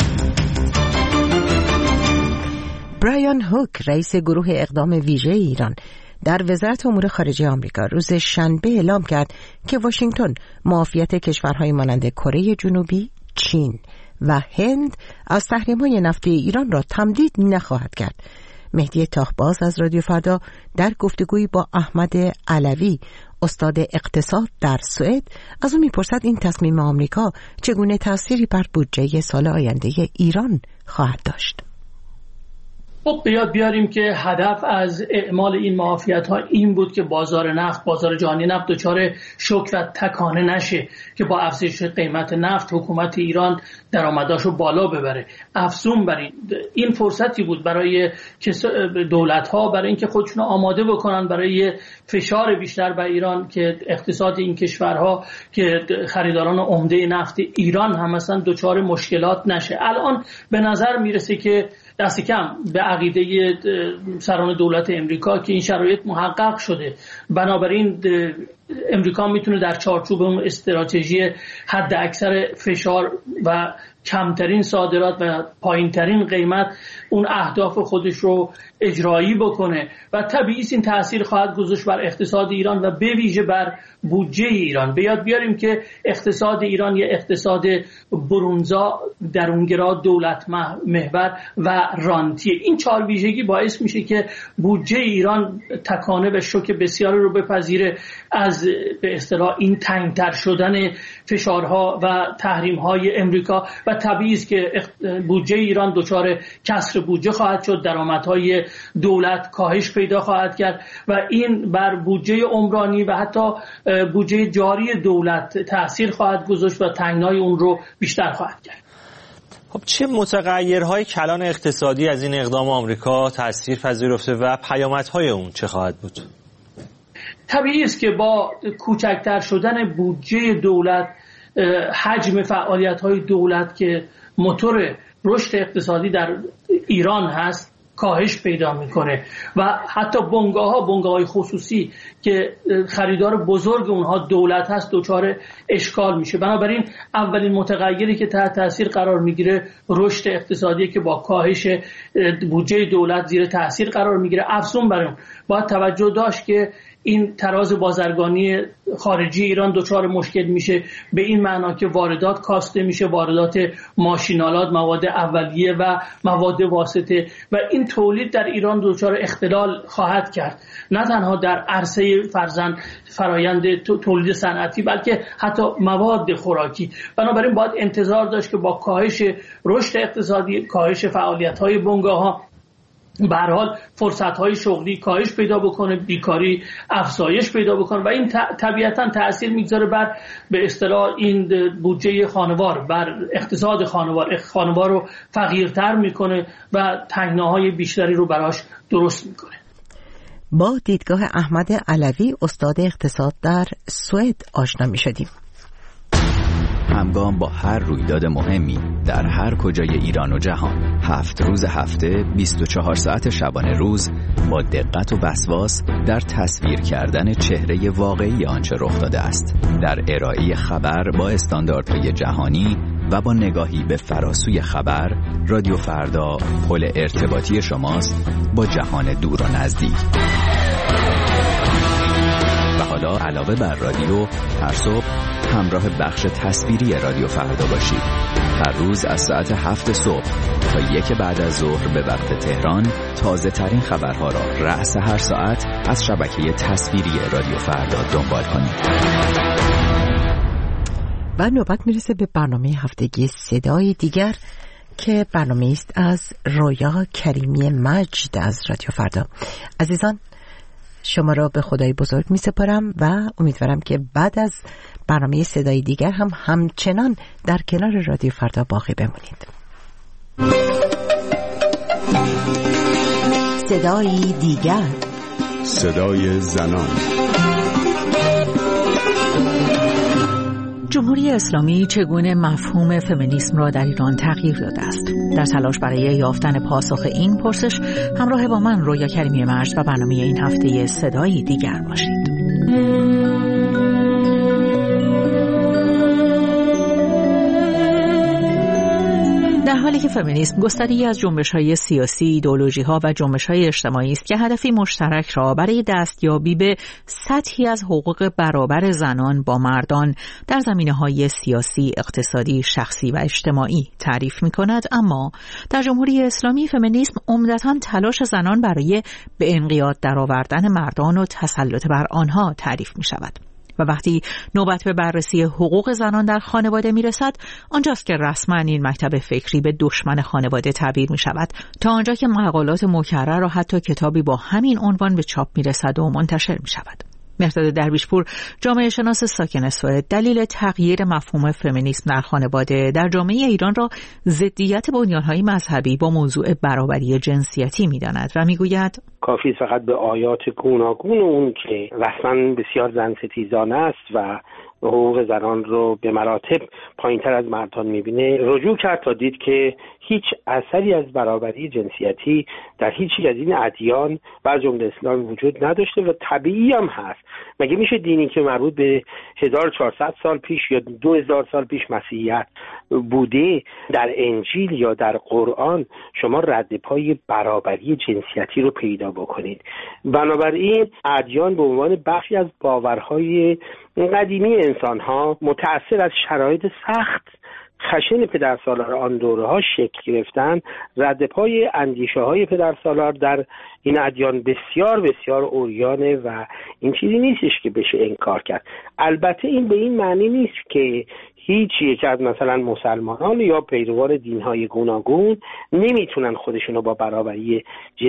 [SPEAKER 1] برایان هوک، رئیس گروه اقدام ویژه ایران در وزارت امور خارجه آمریکا، روز شنبه اعلام کرد که واشنگتن معافیت کشورهای مانند کره جنوبی، چین و هند از تحریم‌های نفتی ایران را تمدید نخواهد کرد. مهدی تاخباز از رادیو فردا در گفتگویی با احمد علوی، استاد اقتصاد در سوئد، از او میپرسد این تصمیم آمریکا چگونه تأثیری بر بودجه سال آینده ایران خواهد داشت.
[SPEAKER 20] خب بیاد بیاریم که هدف از اعمال این معافیت‌ها این بود که بازار نفت، بازار جهانی نفت دچار شوک و تکانه نشه که با افزایش قیمت نفت حکومت ایران درآمداشو بالا ببره. افزون بر این این فرصتی بود برای دولت‌ها برای اینکه خودشون آماده بکنن برای فشار بیشتر بر ایران که اقتصاد این کشورها که خریداران عمده نفت ایران هم مثلا دچار مشکلات نشه. الان به نظر میرسه که دست کم به عقیده سران دولت امریکا که این شرایط محقق شده، بنابراین امریکا میتونه در چارچوب اون استراتژی حد اکثر فشار و کمترین صادرات و پایینترین قیمت اون اهداف خودش رو اجرایی بکنه و طبیعی این تأثیر خواهد گذاشت بر اقتصاد ایران و به ویژه بر بودجه ایران. به یاد بیاریم که اقتصاد ایران یه اقتصاد برونزا، درونگرا، دولت محور و رانتی. این چهار ویژگی باعث میشه که بودجه ایران تکانه و شوک بسیاری رو بپذیره از به اصطلاح این تنگتر شدن فشارها و تحریم‌های امریکا و طبیعی است که بودجه ایران دچار کسر بودجه خواهد شد، درآمدهای دولت کاهش پیدا خواهد کرد و این بر بودجه عمرانی و حتی بودجه جاری دولت تأثیر خواهد گذاشت و تنگنای اون رو بیشتر خواهد کرد.
[SPEAKER 21] خب چه متغیرهای کلان اقتصادی از این اقدام آمریکا تأثیر پذیرفته و پیامدهای اون چه خواهد بود؟
[SPEAKER 20] طبیعی است که با کوچکتر شدن بودجه دولت، حجم فعالیت‌های دولت که موتور رشد اقتصادی در ایران هست کاهش پیدا میکنه و حتی بنگاه‌ها، بنگاه‌های خصوصی که خریدار بزرگ اونها دولت هست دچار اشکال میشه. بنابراین اولین متغیری که تحت تاثیر قرار میگیره رشد اقتصادی که با کاهش بودجه دولت زیر تاثیر قرار میگیره. افزون بر اون باید توجه داشت که این تراز بازرگانی خارجی ایران دچار مشکل میشه، به این معنا که واردات کاسته میشه، واردات ماشینالات، مواد اولیه و مواد واسطه، و این تولید در ایران دچار اختلال خواهد کرد، نه تنها در عرصه فرزند فرایند تولید صنعتی بلکه حتی مواد خوراکی. بنابراین باید انتظار داشت که با کاهش رشد اقتصادی، کاهش فعالیت‌های بنگاه‌ها، به هر حال فرصت‌های شغلی کاهش پیدا بکنه، بیکاری افزایش پیدا بکنه و این طبیعتاً تأثیر میگذاره بر به اصطلاح این بودجه خانوار، بر اقتصاد خانوار، خانوار رو فقیرتر میکنه و تنگناهای بیشتری رو براش درست میکنه.
[SPEAKER 1] با دیدگاه احمد علوی استاد اقتصاد در سوئد آشنا می‌شدیم.
[SPEAKER 2] همگام با هر رویداد مهمی در هر کجای ایران و جهان، هفت روز هفته، بیست و چهار ساعت شبانه روز، با دقت و وسواس در تصویر کردن چهره واقعی آنچه رخ داده است، در ارائه خبر با استانداردهای جهانی و با نگاهی به فراسوی خبر، رادیو فردا پل ارتباطی شماست با جهان دور و نزدیک. و حالا علاوه بر رادیو، هر صبح همراه بخش تصویری رادیو فردا باشید. هر روز از ساعت هفت صبح تا یک بعد از ظهر به وقت تهران، تازه ترین خبرها را رأس هر ساعت از شبکه تصویری رادیو فردا دنبال کنید.
[SPEAKER 1] و نوبت میرسه به برنامه هفتگی صدای دیگر که برنامه است از رویا کریمی مجد از رادیو فردا. عزیزان، شما را به خدای بزرگ می سپارم و امیدوارم که بعد از برنامه صدای دیگر هم همچنان در کنار رادیو فردا باقی بمونید. صدای دیگر،
[SPEAKER 15] صدای زنان.
[SPEAKER 22] جمهوری اسلامی چگونه مفهوم فمینیسم را در ایران تغییر داده است؟ در تلاش برای یافتن پاسخ این پرسش همراه با من رویا کریمی مجد و برنامه این هفته صدای دیگر باشید. در حالی که فمینیسم گستره‌ای از جنبش‌های سیاسی، ایدئولوژی‌ها و جنبش‌های اجتماعی است که هدفی مشترک را برای دستیابی به سطحی از حقوق برابر زنان با مردان در زمینه‌های سیاسی، اقتصادی، شخصی و اجتماعی تعریف می‌کند، اما در جمهوری اسلامی فمینیسم عمدتاً تلاش زنان برای به انقیاد درآوردن مردان و تسلط بر آنها تعریف می‌شود. و وقتی نوبت به بررسی حقوق زنان در خانواده می رسد، آنجاست که رسما این مکتب فکری به دشمن خانواده تعبیر می شود، تا آنجا که مقالات مکرر و حتی کتابی با همین عنوان به چاپ می رسد و منتشر می شود. مهرداد درویشپور، جامعه شناس ساکن سوئد، دلیل تغییر مفهوم فمینیسم در خانواده در جامعه ایران را ضدیت بنیان‌های مذهبی با موضوع برابری جنسیتی می‌داند و می‌گوید
[SPEAKER 7] کافی است فقط به آیات گوناگون اون که رسما بسیار زن‌ستیزانه است و حقوق زنان رو به مراتب پایین‌تر از مردان می‌بینه رجوع کرد تا دید که هیچ اثری از برابری جنسیتی در هیچ یک از این ادیان بر جمله اسلام وجود نداشته و طبیعی هم هست. مگه میشه دینی که مربوط به هزار و چهارصد سال پیش یا دو هزار سال پیش مسیحیت بوده در انجیل یا در قرآن شما رد پای برابری جنسیتی رو پیدا بکنید؟ بنابراین ادیان به عنوان بخشی از باورهای قدیمی انسان‌ها متأثر از شرایط سخت خشن پدرسالار آن دوره‌ها شکل گرفتن، رد پای اندیشه‌های پدرسالار در این ادیان بسیار بسیار عریانه و این چیزی نیستش که بشه انکار کرد. البته این به این معنی نیست که هیچ یک از مثلا مسلمانان یا پیروان دین‌های گوناگون نمیتونن خودشونو با برابری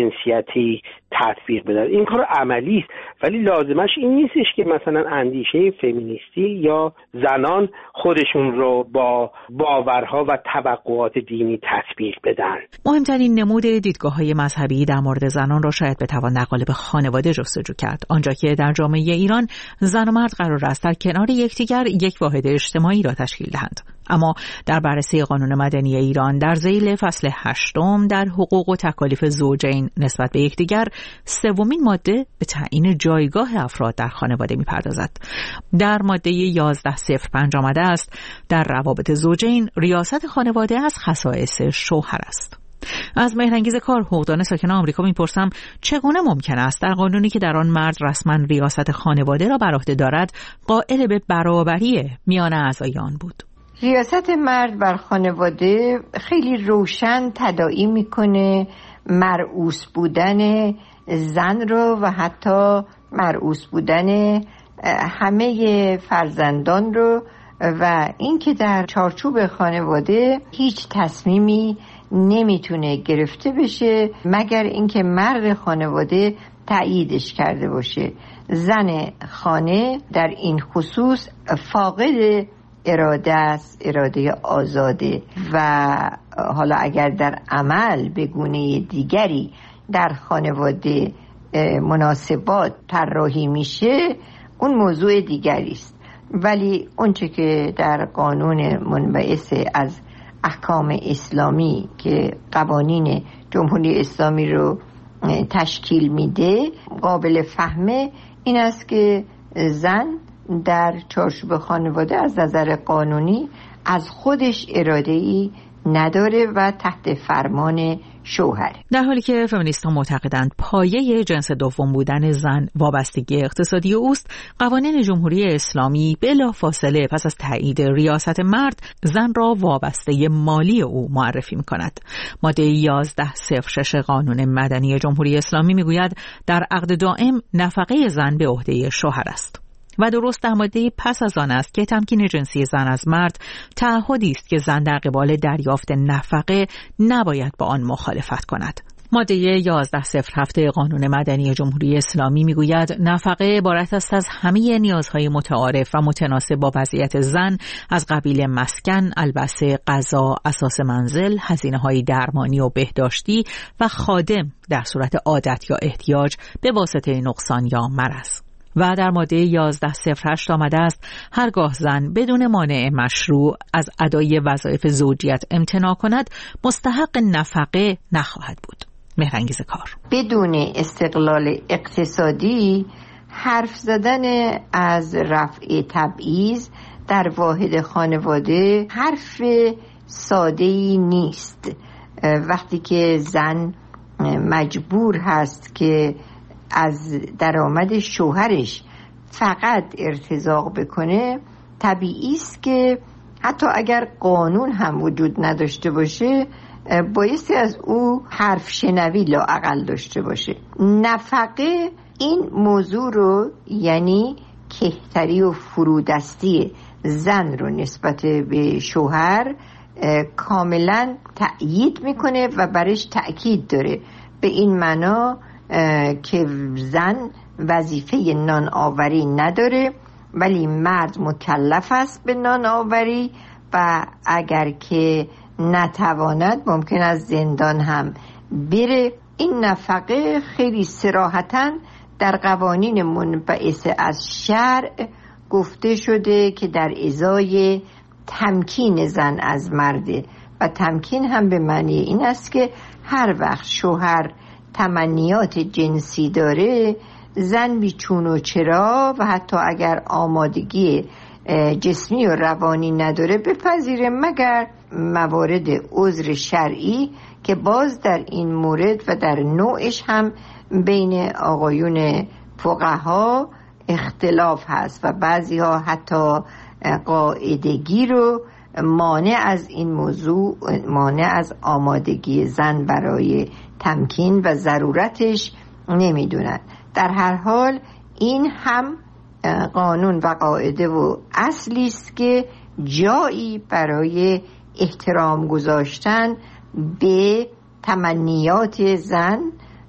[SPEAKER 7] جنسیتی تطبیق بدن. این کار عملی است، ولی لازمش این نیستش که مثلا اندیشه فمینیستی یا زنان خودشون رو با باورها و توقعات دینی تطبیق بدن.
[SPEAKER 22] مهمترین نمود دیدگاه‌های مذهبی در مورد زنان را شاید بتوان در قالب خانواده جستجو کرد، آنجا که در جامعه ایران زن و مرد قرار است در کنار یکدیگر یک واحد اجتماعی را تشکیل دهند. اما در بررسی قانون مدنی ایران در ذیل فصل هشتم در حقوق و تکالیف زوجین نسبت به یکدیگر، سومین ماده به تعیین جایگاه افراد در خانواده می‌پردازد. در ماده یازده صفر پنج آمده است در روابط زوجین ریاست خانواده از خصائص شوهر است. از مهرانگیز کار، حقوقدان ساکن آمریکا میپرسم چگونه ممکن است در قانونی که در آن مرد رسما ریاست خانواده را بر عهده دارد قائل به برابری میان اعضای آن بود؟
[SPEAKER 3] ریاست مرد بر خانواده خیلی روشن تداعی میکنه مرئوس بودن زن رو و حتی مرئوس بودن همه فرزندان رو و اینکه در چارچوب خانواده هیچ تصمیمی نمیتونه گرفته بشه مگر اینکه مرد خانواده تأییدش کرده باشه. زن خانه در این خصوص فاقد اراده است، اراده آزاده، و حالا اگر در عمل به گونه دیگری در خانواده مناسبات طراحی میشه اون موضوع دیگری است، ولی اونچه که در قانون منبعث از احکام اسلامی که قوانین جمهوری اسلامی رو تشکیل میده قابل فهمه این است که زن در چارچوب خانواده از نظر قانونی از خودش اراده‌ای نداره و تحت فرمان شوهره.
[SPEAKER 22] در حالی که فمینیست‌ها معتقدند پایه جنس دوم بودن زن وابستگی اقتصادی اوست، قوانین جمهوری اسلامی بلافاصله پس از تایید ریاست مرد زن را وابسته مالی او معرفی می‌کند. ماده یازده صفر شش قانون مدنی جمهوری اسلامی می‌گوید در عقد دائم نفقه زن به عهده شوهر است. و درست در ماده پس از آن است که تمکین جنسی زن از مرد تعهدی است که زن در قبال دریافت نفقه نباید با آن مخالفت کند. ماده یازده صفر هفت قانون مدنی جمهوری اسلامی میگوید نفقه عبارت است از همه نیازهای متعارف و متناسب با وضعیت زن از قبیل مسکن، البسه، غذا، اساس منزل، هزینه‌های درمانی و بهداشتی و خادم در صورت عادت یا احتیاج به واسطه نقصان یا مرض. و در ماده یازده صفر هشت آمده است هرگاه زن بدون مانع مشروع از ادای وظایف زوجیت امتناع کند مستحق نفقه نخواهد بود. مهرانگیز کار.
[SPEAKER 3] بدون استقلال اقتصادی حرف زدن از رفع تبعیض در واحد خانواده حرف ساده‌ای نیست. وقتی که زن مجبور هست که از درآمد شوهرش فقط ارتزاق بکنه، طبیعی است که حتی اگر قانون هم وجود نداشته باشه بایستی از او حرف شنوی لااقل داشته باشه. نفقه این موضوع رو، یعنی کهتری و فرودستی زن رو نسبت به شوهر کاملا تأیید میکنه و برش تأکید داره، به این معنا که زن وظیفه نان آوری نداره ولی مرد مکلف است به نان آوری و اگر که نتواند ممکن است زندان هم بره. این نفقه خیلی صراحتاً در قوانین منبعث از شرع گفته شده که در ازای تمکین زن از مرده و تمکین هم به معنی این است که هر وقت شوهر تمنیات جنسی داره زن بیچون و چرا و حتی اگر آمادگی جسمی و روانی نداره بپذیره مگر موارد عذر شرعی که باز در این مورد و در نوعش هم بین آقایون فقها اختلاف هست و بعضی ها حتی قاعدگی رو مانع از این موضوع، مانع از آمادگی زن برای تمکین و ضرورتش نمیدونن. در هر حال این هم قانون و قاعده و اصلی است که جایی برای احترام گذاشتن به تمنیات زن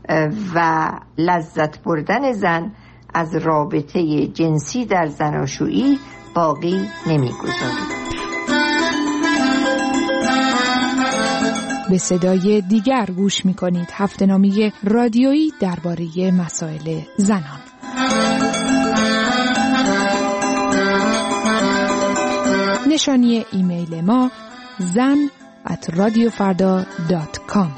[SPEAKER 3] و لذت بردن زن از رابطه جنسی در زناشویی باقی نمیگذارد.
[SPEAKER 5] به صدای دیگر گوش می‌کنید، هفته‌نامه رادیویی درباره مسائل زنان. نشانی ایمیل ما زن ات رادیو فردا دات کام.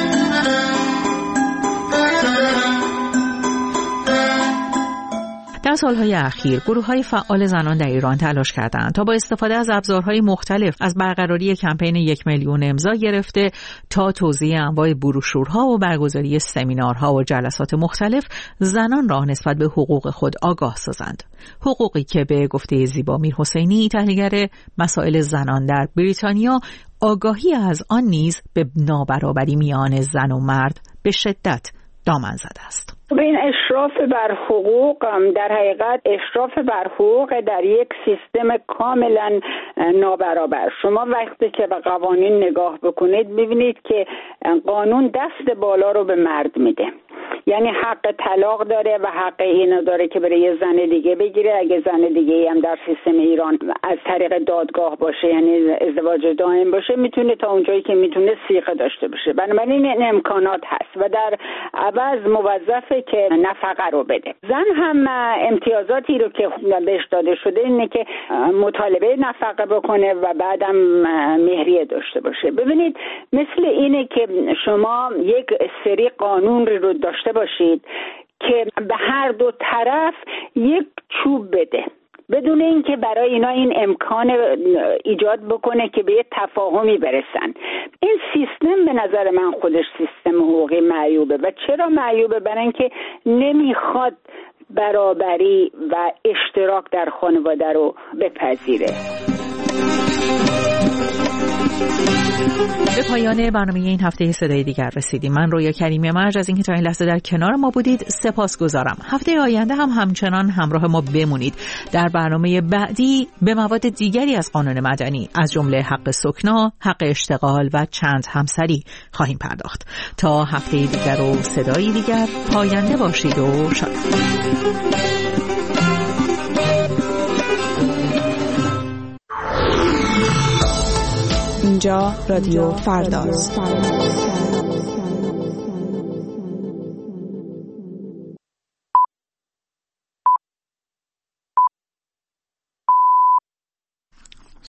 [SPEAKER 22] در در سالهای اخیر گروه‌های فعال زنان در ایران تلاش کردند تا با استفاده از ابزارهای مختلف از برقراری کمپین یک میلیون امضا گرفته تا توزیع انواع بروشورها و برگزاری سمینارها و جلسات مختلف زنان را نسبت به حقوق خود آگاه سازند. حقوقی که به گفته زیبا میرحسینی تحلیلگر مسائل زنان در بریتانیا، آگاهی از آن نیز به نابرابری میان زن و مرد به شدت دامن زده است.
[SPEAKER 6] این اشراف بر حقوق در حقیقت اشراف بر حقوق در یک سیستم کاملا نابرابر. شما وقتی که به قوانین نگاه بکنید می‌بینید که قانون دست بالا رو به مرد میده، یعنی حق طلاق داره و حق اینو داره که بره یه زن دیگه بگیره. اگه زن دیگه هم در سیستم ایران از طریق دادگاه باشه، یعنی ازدواج دائم باشه، میتونه تا اونجایی که میتونه صیغه داشته باشه. بنابراین این امکانات هست و در عوض موظفه که نفقه رو بده. زن هم امتیازاتی رو که بهش داده شده اینه که مطالبه نفقه بکنه و بعدم مهریه داشته باشه. ببینید مثل اینه که شما یک سری قانون رو داشته باشید که به هر دو طرف یک چوب بده، بدون اینکه برای اینا این امکان ایجاد بکنه که به یه تفاهمی برسن. این سیستم به نظر من خودش سیستم حقوقی معیوبه. و چرا معیوبه؟ برای اینکه نمیخواد برابری و اشتراک در خانواده رو بپذیره.
[SPEAKER 22] به پایان برنامه این هفته صدای دیگر رسیدیم. من رویا کریمی مرج از اینکه تا این لحظه در کنار ما بودید سپاسگزارم. هفته آینده هم همچنان همراه ما بمونید. در برنامه بعدی به مواد دیگری از قانون مدنی از جمله حق سکنا، حق اشتغال و چند همسری خواهیم پرداخت. تا هفته دیگر و صدای دیگر، پاینده باشید و شاد.
[SPEAKER 5] اینجا رادیو فرداست.